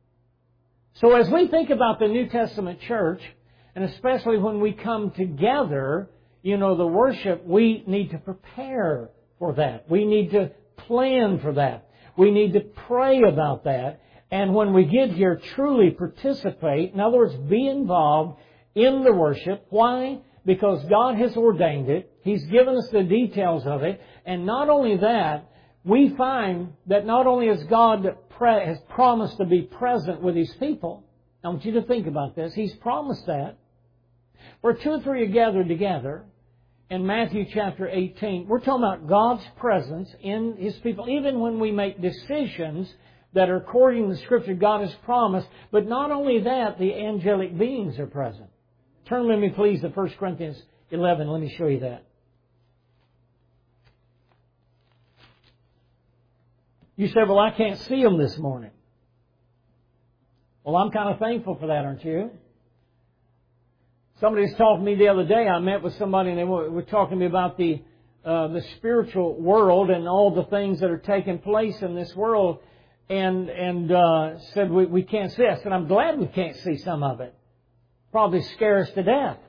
[SPEAKER 1] So as we think about the New Testament church, and especially when we come together, you know, the worship, we need to prepare for that. We need to plan for that. We need to pray about that. And when we get here, truly participate. In other words, be involved in the worship. Why? Because God has ordained it. He's given us the details of it. And not only that, we find that not only has God pre- has promised to be present with His people. I want you to think about this. He's promised that. Where two or three are gathered together, in Matthew chapter eighteen, we're talking about God's presence in His people. Even when we make decisions that are according to the Scripture God has promised. But not only that, the angelic beings are present. Turn with me, please, to First Corinthians eleven. Let me show you that. You said, well, I can't see them this morning. Well, I'm kind of thankful for that, aren't you? Somebody was talking to me the other day. I met with somebody and they were talking to me about the uh, the spiritual world and all the things that are taking place in this world, and and uh, said we we can't see. I said, I'm glad we can't see some of it. Probably scare us to death.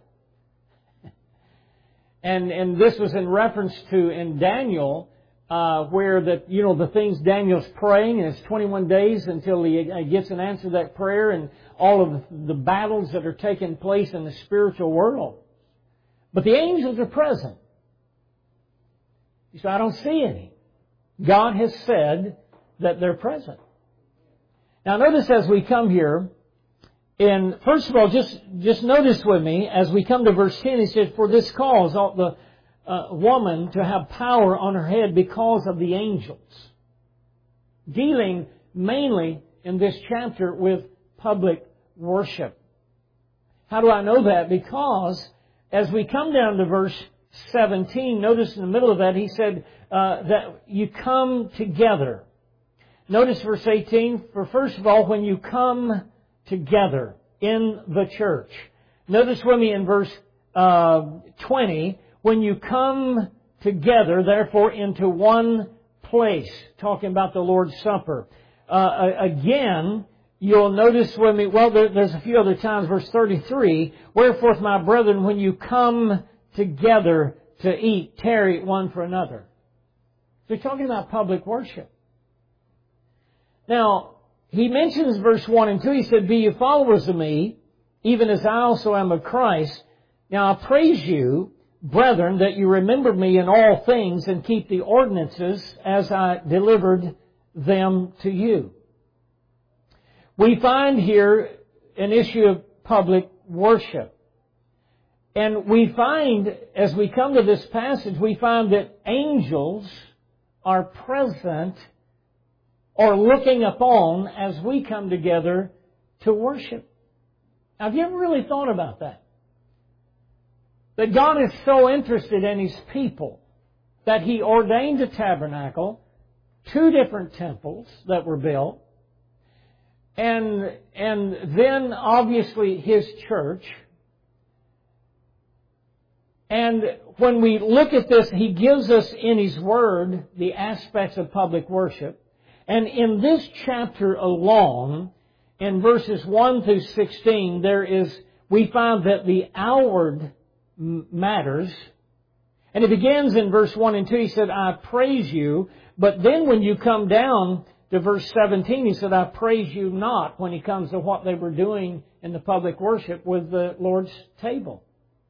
[SPEAKER 1] And and this was in reference to in Daniel, uh, where that you know the things Daniel's praying, and it's twenty-one days until he gets an answer to that prayer, and all of the battles that are taking place in the spiritual world. But the angels are present. You say, I don't see any. God has said that they're present. Now notice as we come here, and first of all, just, just notice with me, as we come to verse ten, he says, for this cause ought the uh, woman to have power on her head because of the angels. Dealing mainly in this chapter with public worship. How do I know that? Because as we come down to verse seventeen, notice in the middle of that, he said uh, that you come together. Notice verse eighteen, for first of all, when you come together in the church. Notice with me in verse uh, twenty, when you come together, therefore, into one place, talking about the Lord's Supper. Uh, again, you'll notice with me, well, there, there's a few other times, verse thirty-three, wherefore, my brethren, when you come together to eat, tarry one for another. So he's talking about public worship. Now, he mentions verse one and two. He said, be ye followers of me, even as I also am of Christ. Now I praise you, brethren, that you remember me in all things and keep the ordinances as I delivered them to you. We find here an issue of public worship. And we find, as we come to this passage, we find that angels are present or looking upon as we come together to worship. Now, have you ever really thought about that? That God is so interested in His people that He ordained a tabernacle, two different temples that were built, and, and then obviously His church. And when we look at this, He gives us in His Word the aspects of public worship. And in this chapter alone, in verses one through sixteen, there is, we find that the outward matters. And it begins in verse one and two. He said, I praise you. But then when you come down to verse seventeen, he said, I praise you not, when he comes to what they were doing in the public worship with the Lord's table.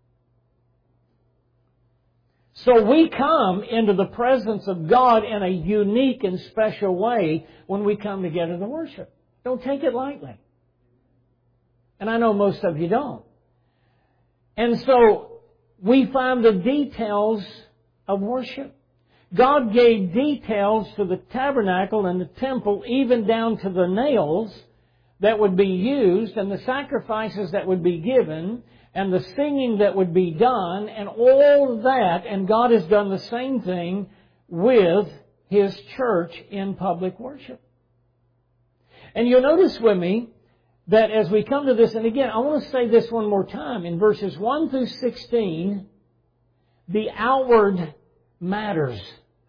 [SPEAKER 1] So we come into the presence of God in a unique and special way when we come together to worship. Don't take it lightly. And I know most of you don't. And so we find the details of worship. God gave details to the tabernacle and the temple, even down to the nails that would be used and the sacrifices that would be given and the singing that would be done and all that. And God has done the same thing with His church in public worship. And you'll notice with me that as we come to this, and again, I want to say this one more time, in verses one through sixteen, the outward matters.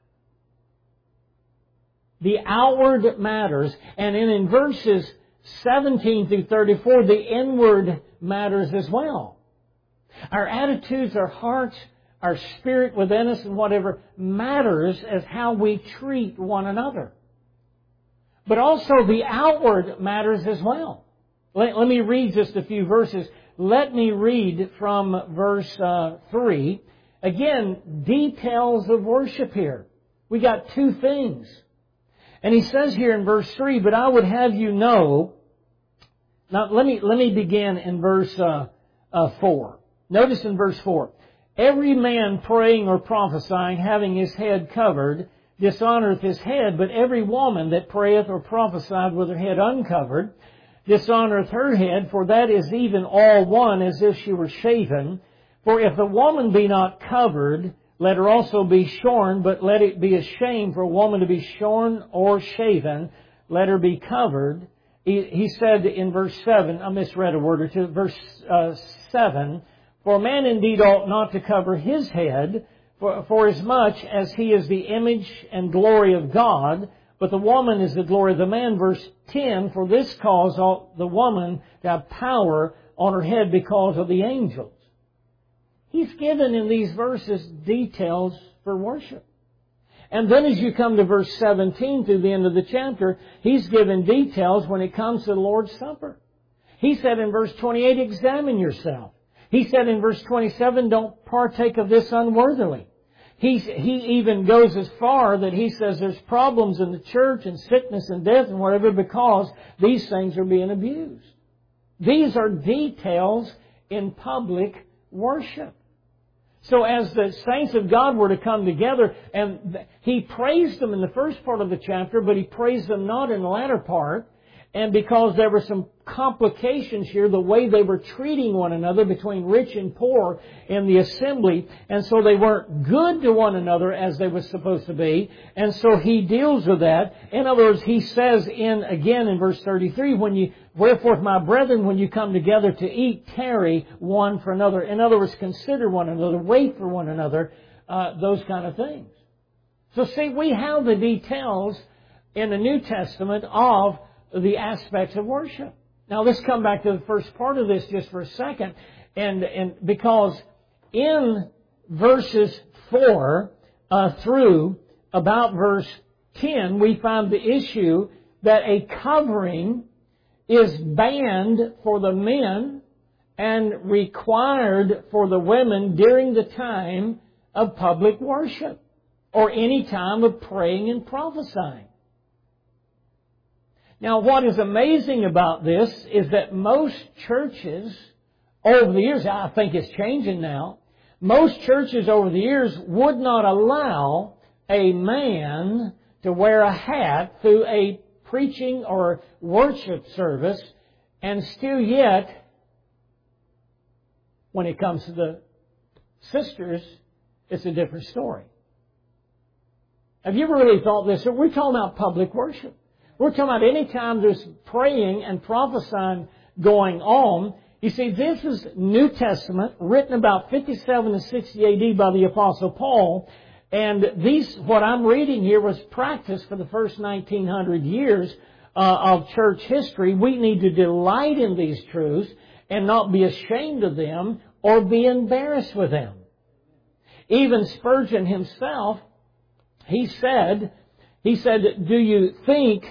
[SPEAKER 1] The outward matters. And then in verses seventeen through thirty-four, the inward matters as well. Our attitudes, our hearts, our spirit within us and whatever matters as how we treat one another. But also the outward matters as well. Let, let me read just a few verses. Let me read from verse uh, three. Again, details of worship here. We got two things. And he says here in verse three, but I would have you know. Now let me let me begin in verse uh, uh, four. Notice in verse four, every man praying or prophesying, having his head covered, dishonoureth his head, but every woman that prayeth or prophesieth with her head uncovered, dishonoureth her head, for that is even all one as if she were shaven. For if the woman be not covered, let her also be shorn, but let it be a shame for a woman to be shorn or shaven. Let her be covered. He, he said in verse seven, I misread a word or two, verse uh, seven, for a man indeed ought not to cover his head, for, for as much as he is the image and glory of God, but the woman is the glory of the man. Verse ten, for this cause ought the woman to have power on her head because of the angels. He's given in these verses details for worship. And then as you come to verse seventeen through the end of the chapter, He's given details when it comes to the Lord's Supper. He said in verse twenty-eight, examine yourself. He said in verse twenty-seven, don't partake of this unworthily. He's, he even goes as far that he says there's problems in the church and sickness and death and whatever because these things are being abused. These are details in public worship. So as the saints of God were to come together, and He praised them in the first part of the chapter, but He praised them not in the latter part, and because there were some complications here, the way they were treating one another between rich and poor in the assembly, and so they weren't good to one another as they were supposed to be, and so He deals with that. In other words, He says in, again in verse thirty-three, when you, wherefore, my brethren, when you come together to eat, tarry one for another. In other words, consider one another, wait for one another, uh, those kind of things. So see, we have the details in the New Testament of the aspects of worship. Now let's come back to the first part of this just for a second. And, and because in verses four uh, through about verse ten, we find the issue that a covering is banned for the men and required for the women during the time of public worship or any time of praying and prophesying. Now, what is amazing about this is that most churches over the years, I think it's changing now, most churches over the years would not allow a man to wear a hat through a preaching or worship service, and still yet, when it comes to the sisters, it's a different story. Have you ever really thought this? We're talking about public worship. We're talking about any time there's praying and prophesying going on. You see, this is New Testament, written about fifty-seven to sixty A D by the Apostle Paul. And these, what I'm reading here was practiced for the first nineteen hundred years uh, of church history. We need to delight in these truths and not be ashamed of them or be embarrassed with them. Even Spurgeon himself, he said, he said, do you think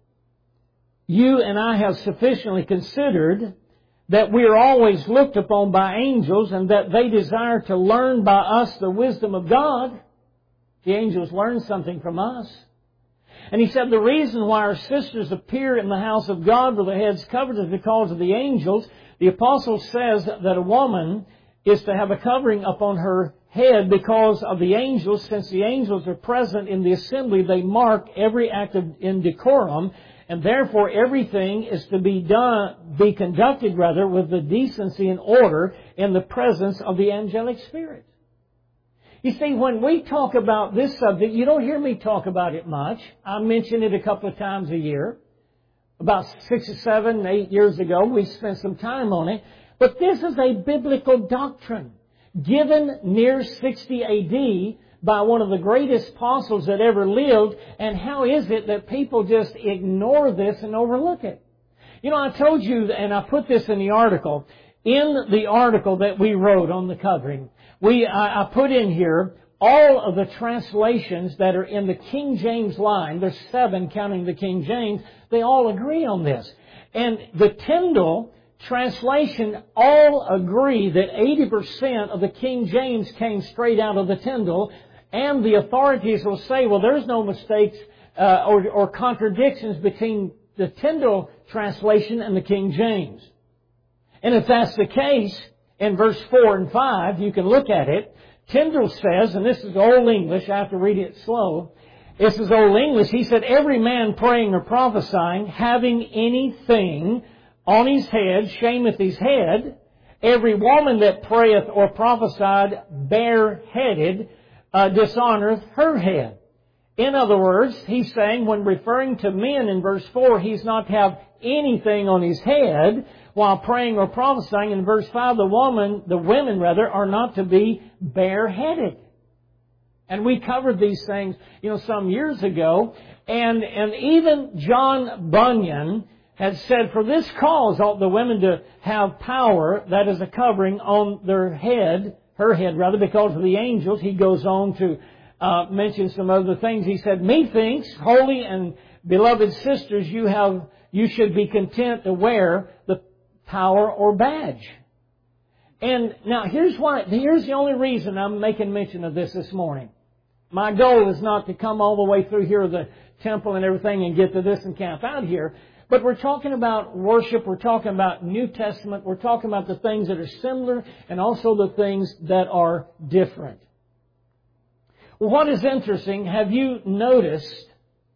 [SPEAKER 1] you and I have sufficiently considered that we are always looked upon by angels and that they desire to learn by us the wisdom of God? The angels learn something from us. And he said the reason why our sisters appear in the house of God with their heads covered is because of the angels. The apostle says that a woman is to have a covering upon her head because of the angels. Since the angels are present in the assembly, they mark every act of indecorum. And therefore, everything is to be done, be conducted rather, with the decency and order in the presence of the angelic spirit. You see, when we talk about this subject, you don't hear me talk about it much. I mention it a couple of times a year. About six or seven, eight years ago, we spent some time on it. But this is a biblical doctrine given near sixty A D by one of the greatest apostles that ever lived. And how is it that people just ignore this and overlook it? You know, I told you, and I put this in the article, in the article that we wrote on the covering, we I, I put in here all of the translations that are in the King James line. There's seven counting the King James. They all agree on this. And the Tyndale translation all agree that eighty percent of the King James came straight out of the Tyndale. And the authorities will say, well, there's no mistakes uh, or, or contradictions between the Tyndale translation and the King James. And if that's the case, in verse four and five, you can look at it. Tyndale says, and this is Old English, I have to read it slow. This is Old English. He said, every man praying or prophesying, having anything on his head, shameth his head. Every woman that prayeth or prophesied bareheaded, uh, dishonoreth her head. In other words, he's saying when referring to men in verse four, he's not to have anything on his head while praying or prophesying. In verse five, the woman, the women rather, are not to be bareheaded. And we covered these things, you know, some years ago. And, and even John Bunyan had said, for this cause ought the women to have power, that is a covering on their head, her head rather, because of the angels. He goes on to uh, mention some other things. He said, methinks, holy and beloved sisters, you have, you should be content to wear the power or badge. And now here's why, here's the only reason I'm making mention of this this morning. My goal is not to come all the way through here the temple and everything and get to this and camp out here. But we're talking about worship. We're talking about New Testament. We're talking about the things that are similar and also the things that are different. Well, what is interesting, have you noticed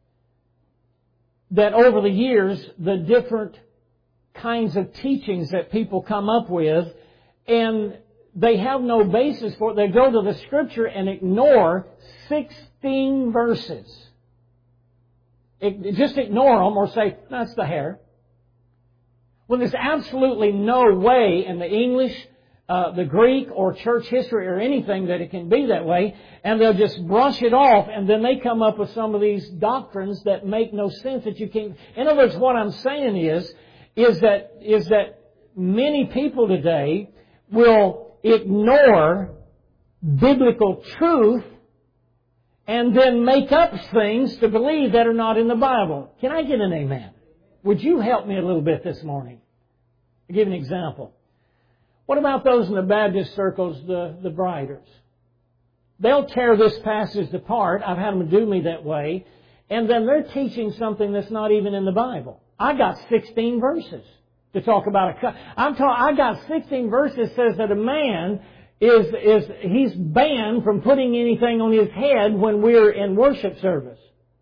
[SPEAKER 1] that over the years, the different kinds of teachings that people come up with, and they have no basis for it. They go to the Scripture and ignore sixteen verses. It, just ignore them or say, that's the hair. When there's absolutely no way in the English, uh, the Greek, or church history or anything that it can be that way, and they'll just brush it off, and then they come up with some of these doctrines that make no sense that you can't. In other words, what I'm saying is, is that, is that many people today will ignore biblical truth and then make up things to believe that are not in the Bible. Can I get an amen? Would you help me a little bit this morning? I'll give you an example. What about those in the Baptist circles, the, the briders? They'll tear this passage apart. I've had them do me that way. And then they're teaching something that's not even in the Bible. I got sixteen verses to talk about a cut. I'm talking, I got sixteen verses says that a man is, is, he's banned from putting anything on his head when we're in worship service.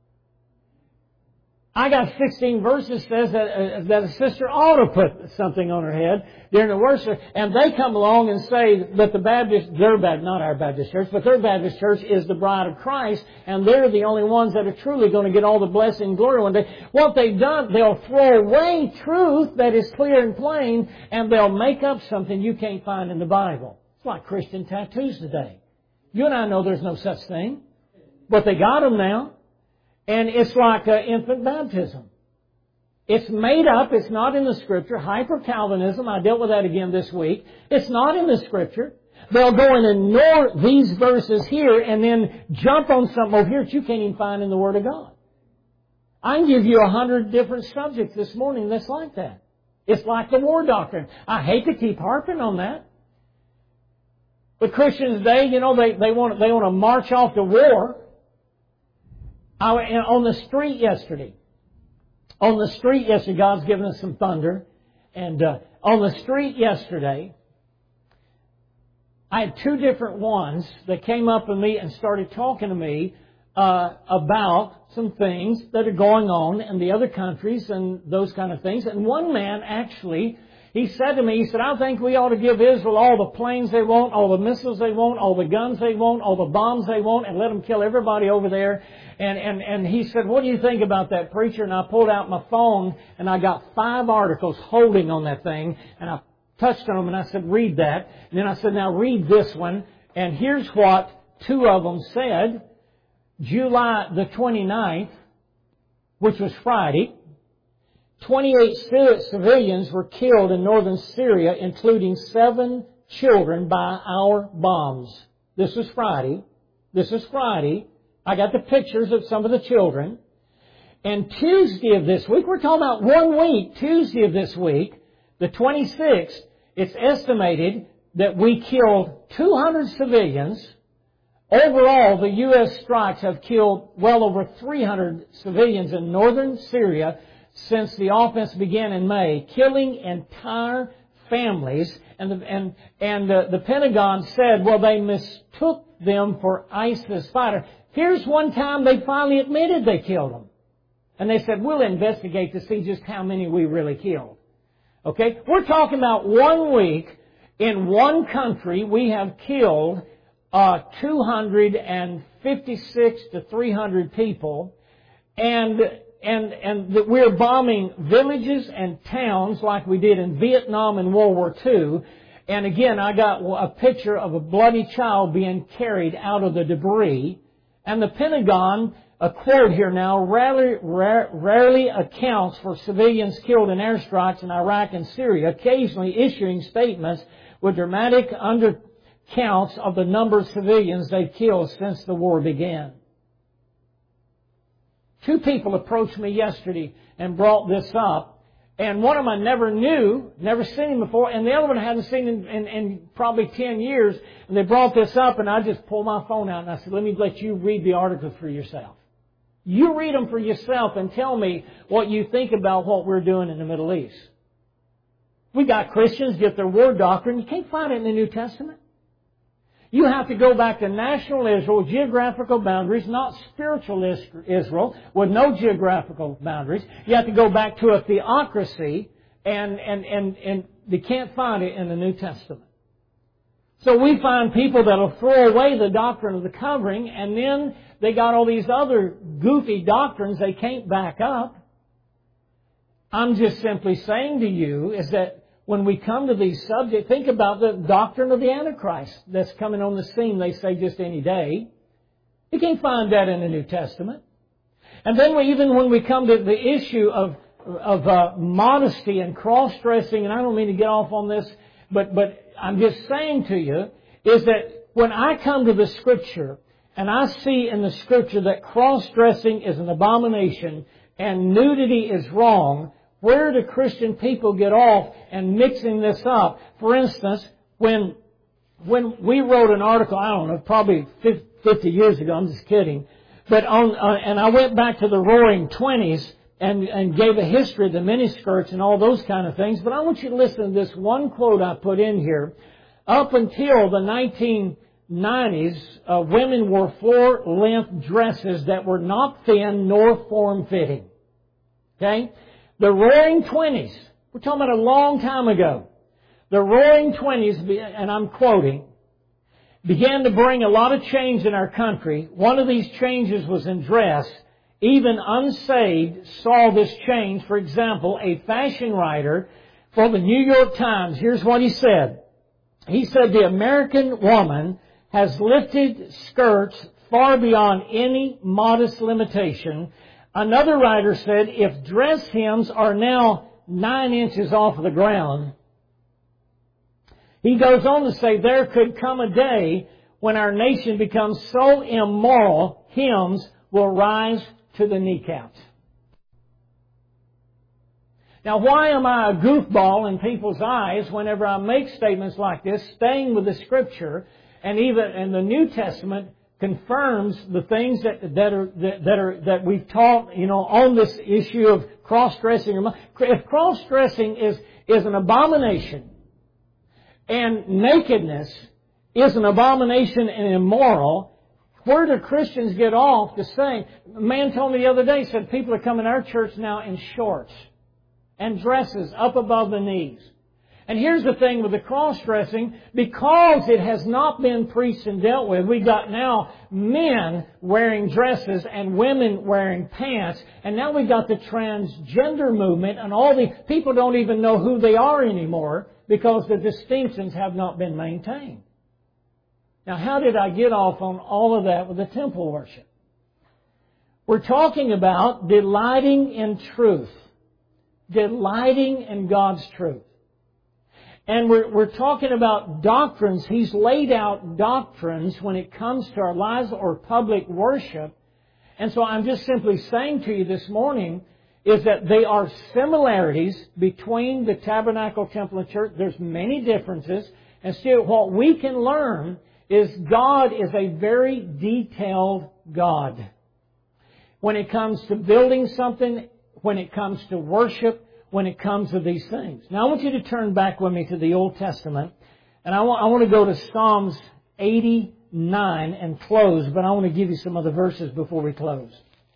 [SPEAKER 1] I got sixteen verses says that, uh, that a sister ought to put something on her head during the worship. And they come along and say that the Baptist, their Baptist, not our Baptist church, but their Baptist church is the bride of Christ. And they're the only ones that are truly going to get all the blessing and glory one day. What they've done, they'll throw away truth that is clear and plain, and they'll make up something you can't find in the Bible. It's like Christian tattoos today. You and I know there's no such thing. But they got them now. And it's like uh, infant baptism. It's made up. It's not in the Scripture. Hyper-Calvinism, I dealt with that again this week. It's not in the Scripture. They'll go and ignore these verses here and then jump on something over here that you can't even find in the Word of God. I can give you a hundred different subjects this morning that's like that. It's like the war doctrine. I hate to keep harping on that. But Christians today, you know, they, they want, they want to march off to war. I, on the street yesterday, on the street yesterday, God's given us some thunder, and uh, on the street yesterday, I had two different ones that came up to me and started talking to me uh, about some things that are going on in the other countries and those kind of things. And one man actually, he said to me, he said, I think we ought to give Israel all the planes they want, all the missiles they want, all the guns they want, all the bombs they want, and let them kill everybody over there. And, and, and he said, what do you think about that, preacher? And I pulled out my phone and I got five articles holding on that thing. And I touched on them and I said, read that. And then I said, now read this one. And here's what two of them said. July the twenty-ninth, which was Friday, twenty-eight civilians were killed in northern Syria, including seven children by our bombs. This was Friday. This was Friday. I got the pictures of some of the children. And Tuesday of this week, we're talking about one week, Tuesday of this week, the twenty-sixth, it's estimated that we killed two hundred civilians. Overall, the U S strikes have killed well over three hundred civilians in northern Syria since the offense began in May, killing entire families. And the, and, and uh, the Pentagon said, well, they mistook them for ISIS fighters. Here's one time they finally admitted they killed them. And they said, we'll investigate to see just how many we really killed. Okay? We're talking about one week in one country we have killed uh, two hundred fifty-six to three hundred people, and and and that we're bombing villages and towns like we did in Vietnam and World War Two. And again, I got a picture of a bloody child being carried out of the debris. And the Pentagon, a quote here now, rarely, rare, rarely accounts for civilians killed in airstrikes in Iraq and Syria, occasionally issuing statements with dramatic undercounts of the number of civilians they've killed since the war began. Two people approached me yesterday and brought this up. And one of them I never knew, never seen him before, and the other one I hadn't seen in, in, in probably ten years. And they brought this up, and I just pulled my phone out and I said, let me let you read the articles for yourself. You read them for yourself and tell me what you think about what we're doing in the Middle East. We got Christians get their war doctrine. You can't find it in the New Testament. You have to go back to national Israel, geographical boundaries, not spiritual Israel, with no geographical boundaries. You have to go back to a theocracy, and, and, and, and they can't find it in the New Testament. So we find people that will throw away the doctrine of the covering, and then they got all these other goofy doctrines they can't back up. I'm just simply saying to you is that when we come to these subjects, think about the doctrine of the Antichrist that's coming on the scene, they say, just any day. You can't find that in the New Testament. And then we, even when we come to the issue of, of uh, modesty and cross-dressing, and I don't mean to get off on this, but, but I'm just saying to you, is that when I come to the Scripture, and I see in the Scripture that cross-dressing is an abomination and nudity is wrong, where do Christian people get off and mixing this up? For instance, when when we wrote an article, I don't know, probably fifty years ago, I'm just kidding, but on uh, and I went back to the Roaring Twenties and and gave a history of the miniskirts and all those kind of things. But I want you to listen to this one quote I put in here. Up until the nineteen nineties, uh, women wore floor-length dresses that were not thin nor form-fitting. Okay? The Roaring Twenties, we're talking about a long time ago. The Roaring Twenties, and I'm quoting, began to bring a lot of change in our country. One of these changes was in dress. Even unsaved saw this change. For example, a fashion writer for the New York Times, here's what he said. He said, the American woman has lifted skirts far beyond any modest limitation. Another writer said, if dress hems are now nine inches off of the ground, he goes on to say, there could come a day when our nation becomes so immoral, hems will rise to the kneecaps. Now, why am I a goofball in people's eyes whenever I make statements like this, staying with the Scripture, and even in the New Testament confirms the things that that are that, that are that we've taught, you know, on this issue of cross-dressing. If cross-dressing is is an abomination, and nakedness is an abomination and immoral, where do Christians get off to saying? A man told me the other day, said people are coming to our church now in shorts and dresses up above the knees. And here's the thing with the cross-dressing, because it has not been preached and dealt with, we've got now men wearing dresses and women wearing pants, and now we've got the transgender movement, and all the people don't even know who they are anymore because the distinctions have not been maintained. Now, how did I get off on all of that with the temple worship? We're talking about delighting in truth, delighting in God's truth. And we're, we're talking about doctrines. He's laid out doctrines when it comes to our lives or public worship. And so I'm just simply saying to you this morning is that they are similarities between the tabernacle, temple, and church. There's many differences. And still, what we can learn is God is a very detailed God. When it comes to building something, when it comes to worship, when it comes to these things. Now I want you to turn back with me to the Old Testament. And I want, I want to go to Psalms eighty-nine and close, but I want to give you some other verses before we close.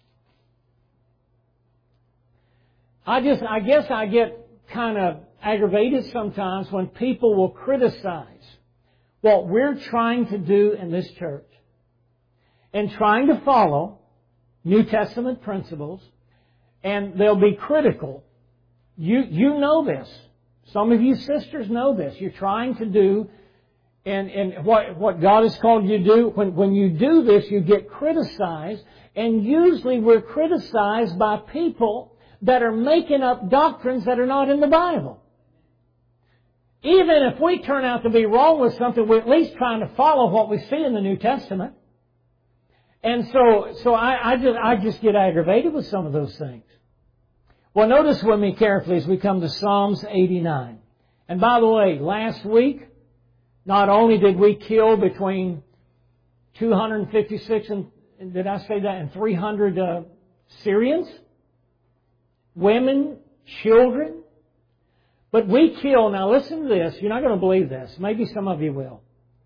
[SPEAKER 1] I just, I guess I get kind of aggravated sometimes when people will criticize what we're trying to do in this church and trying to follow New Testament principles, and they'll be critical. You, you know this. Some of you sisters know this. You're trying to do and, and what, what God has called you to do. When, when you do this, you get criticized, and usually we're criticized by people that are making up doctrines that are not in the Bible. Even if we turn out to be wrong with something, we're at least trying to follow what we see in the New Testament. And so, so I, I just, I just get aggravated with some of those things. Well, notice with me carefully as we come to Psalms eighty-nine. And by the way, last week, not only did we kill between two hundred fifty-six and, did I say that, and three hundred uh, Syrians, women, children, but we kill, now listen to this, you're not going to believe this, maybe some of you will.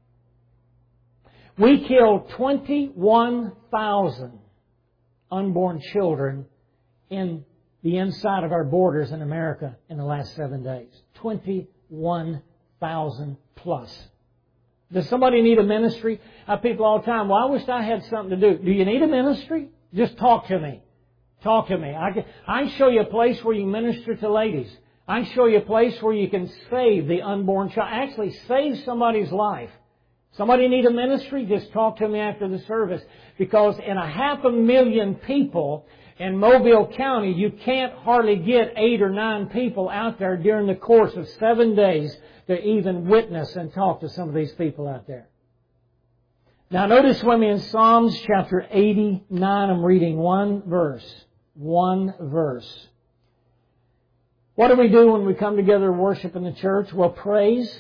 [SPEAKER 1] We killed twenty-one thousand unborn children in the inside of our borders in America in the last seven days. twenty-one thousand plus. Does somebody need a ministry? I have people all the time, well, I wish I had something to do. Do you need a ministry? Just talk to me. Talk to me. I can, I can show you a place where you minister to ladies. I can show you a place where you can save the unborn child. Actually save somebody's life. Somebody need a ministry? Just talk to me after the service. Because in a half a million people in Mobile County, you can't hardly get eight or nine people out there during the course of seven days to even witness and talk to some of these people out there. Now notice with me in Psalms chapter eighty-nine, I'm reading one verse. One verse. What do we do when we come together to worship in the church? Well, praise,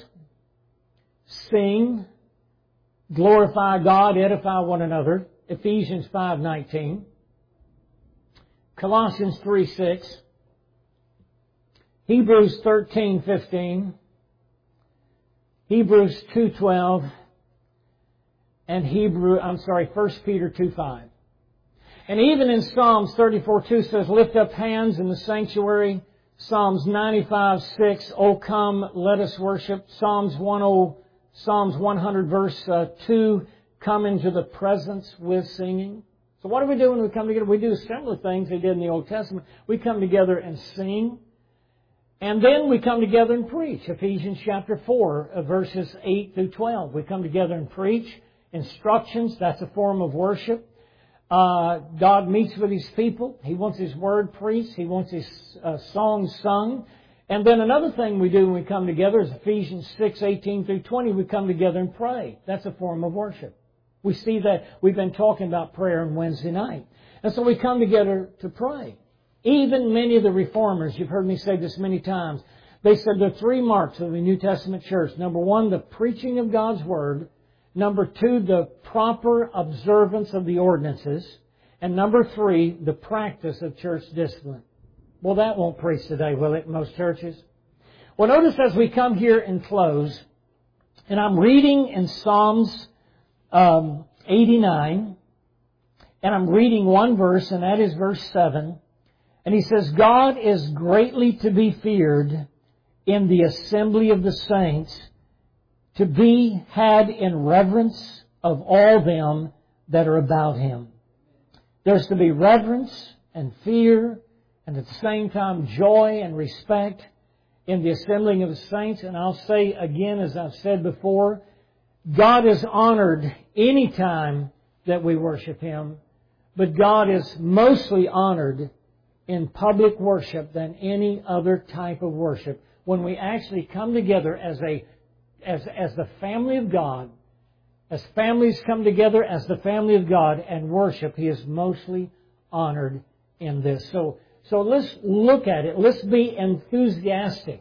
[SPEAKER 1] sing, glorify God, edify one another. Ephesians five nineteen. Colossians three six. Hebrews thirteen fifteen. Hebrews two twelve. And Hebrew, I'm sorry, First Peter two five. And even in Psalms thirty-four two says, lift up hands in the sanctuary. Psalms ninety-five six, oh come, let us worship. Psalms ten, Psalms one hundred verse uh, two, come into the presence with singing. So what do we do when we come together? We do similar things they did in the Old Testament. We come together and sing. And then we come together and preach. Ephesians chapter four, uh, verses eight through twelve. We come together and preach. Instructions, that's a form of worship. Uh, God meets with His people. He wants His Word preached. He wants His uh, songs sung. And then another thing we do when we come together is Ephesians six eighteen through twenty. We come together and pray. That's a form of worship. We see that we've been talking about prayer on Wednesday night. And so we come together to pray. Even many of the reformers, you've heard me say this many times, they said there are three marks of the New Testament church. Number one, the preaching of God's Word. Number two, the proper observance of the ordinances. And number three, the practice of church discipline. Well, that won't preach today, will it, in most churches? Well, notice as we come here and close, and I'm reading in Psalms um, eighty-nine, and I'm reading one verse, and that is verse seven. And he says, God is greatly to be feared in the assembly of the saints, to be had in reverence of all them that are about Him. There's to be reverence and fear, and at the same time joy and respect in the assembling of the saints. And I'll say again, as I've said before, God is honored any time that we worship Him, but God is mostly honored in public worship than any other type of worship. When we actually come together as a As, as the family of God, as families come together as the family of God and worship, He is mostly honored in this. So, so let's look at it. Let's be enthusiastic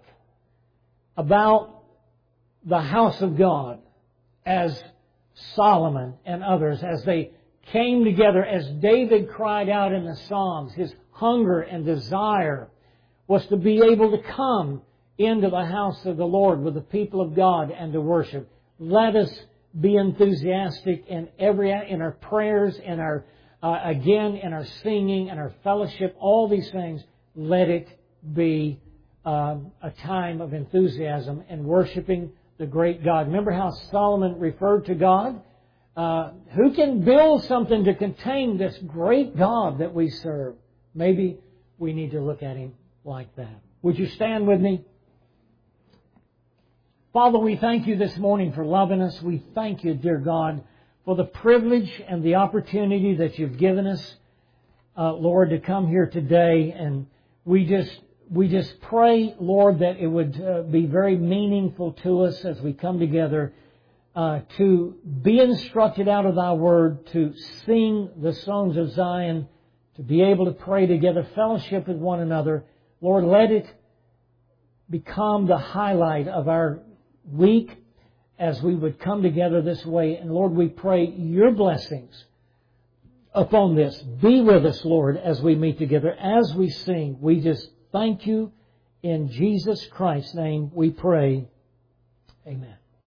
[SPEAKER 1] about the house of God as Solomon and others, as they came together, as David cried out in the Psalms. His hunger and desire was to be able to come into the house of the Lord with the people of God and to worship. Let us be enthusiastic in every in our prayers, in our uh, again in our singing and our fellowship. All these things, let it be um, a time of enthusiasm and worshiping the great God. Remember how Solomon referred to God? Uh, who can build something to contain this great God that we serve? Maybe we need to look at Him like that. Would you stand with me? Father, we thank You this morning for loving us. We thank You, dear God, for the privilege and the opportunity that You've given us, uh, Lord, to come here today. And we just we just pray, Lord, that it would uh, be very meaningful to us as we come together uh, to be instructed out of Thy Word, to sing the songs of Zion, to be able to pray together, fellowship with one another. Lord, let it become the highlight of our week as we would come together this way. And Lord, we pray Your blessings upon this. Be with us, Lord, as we meet together, as we sing. We just thank You. In Jesus Christ's name we pray. Amen.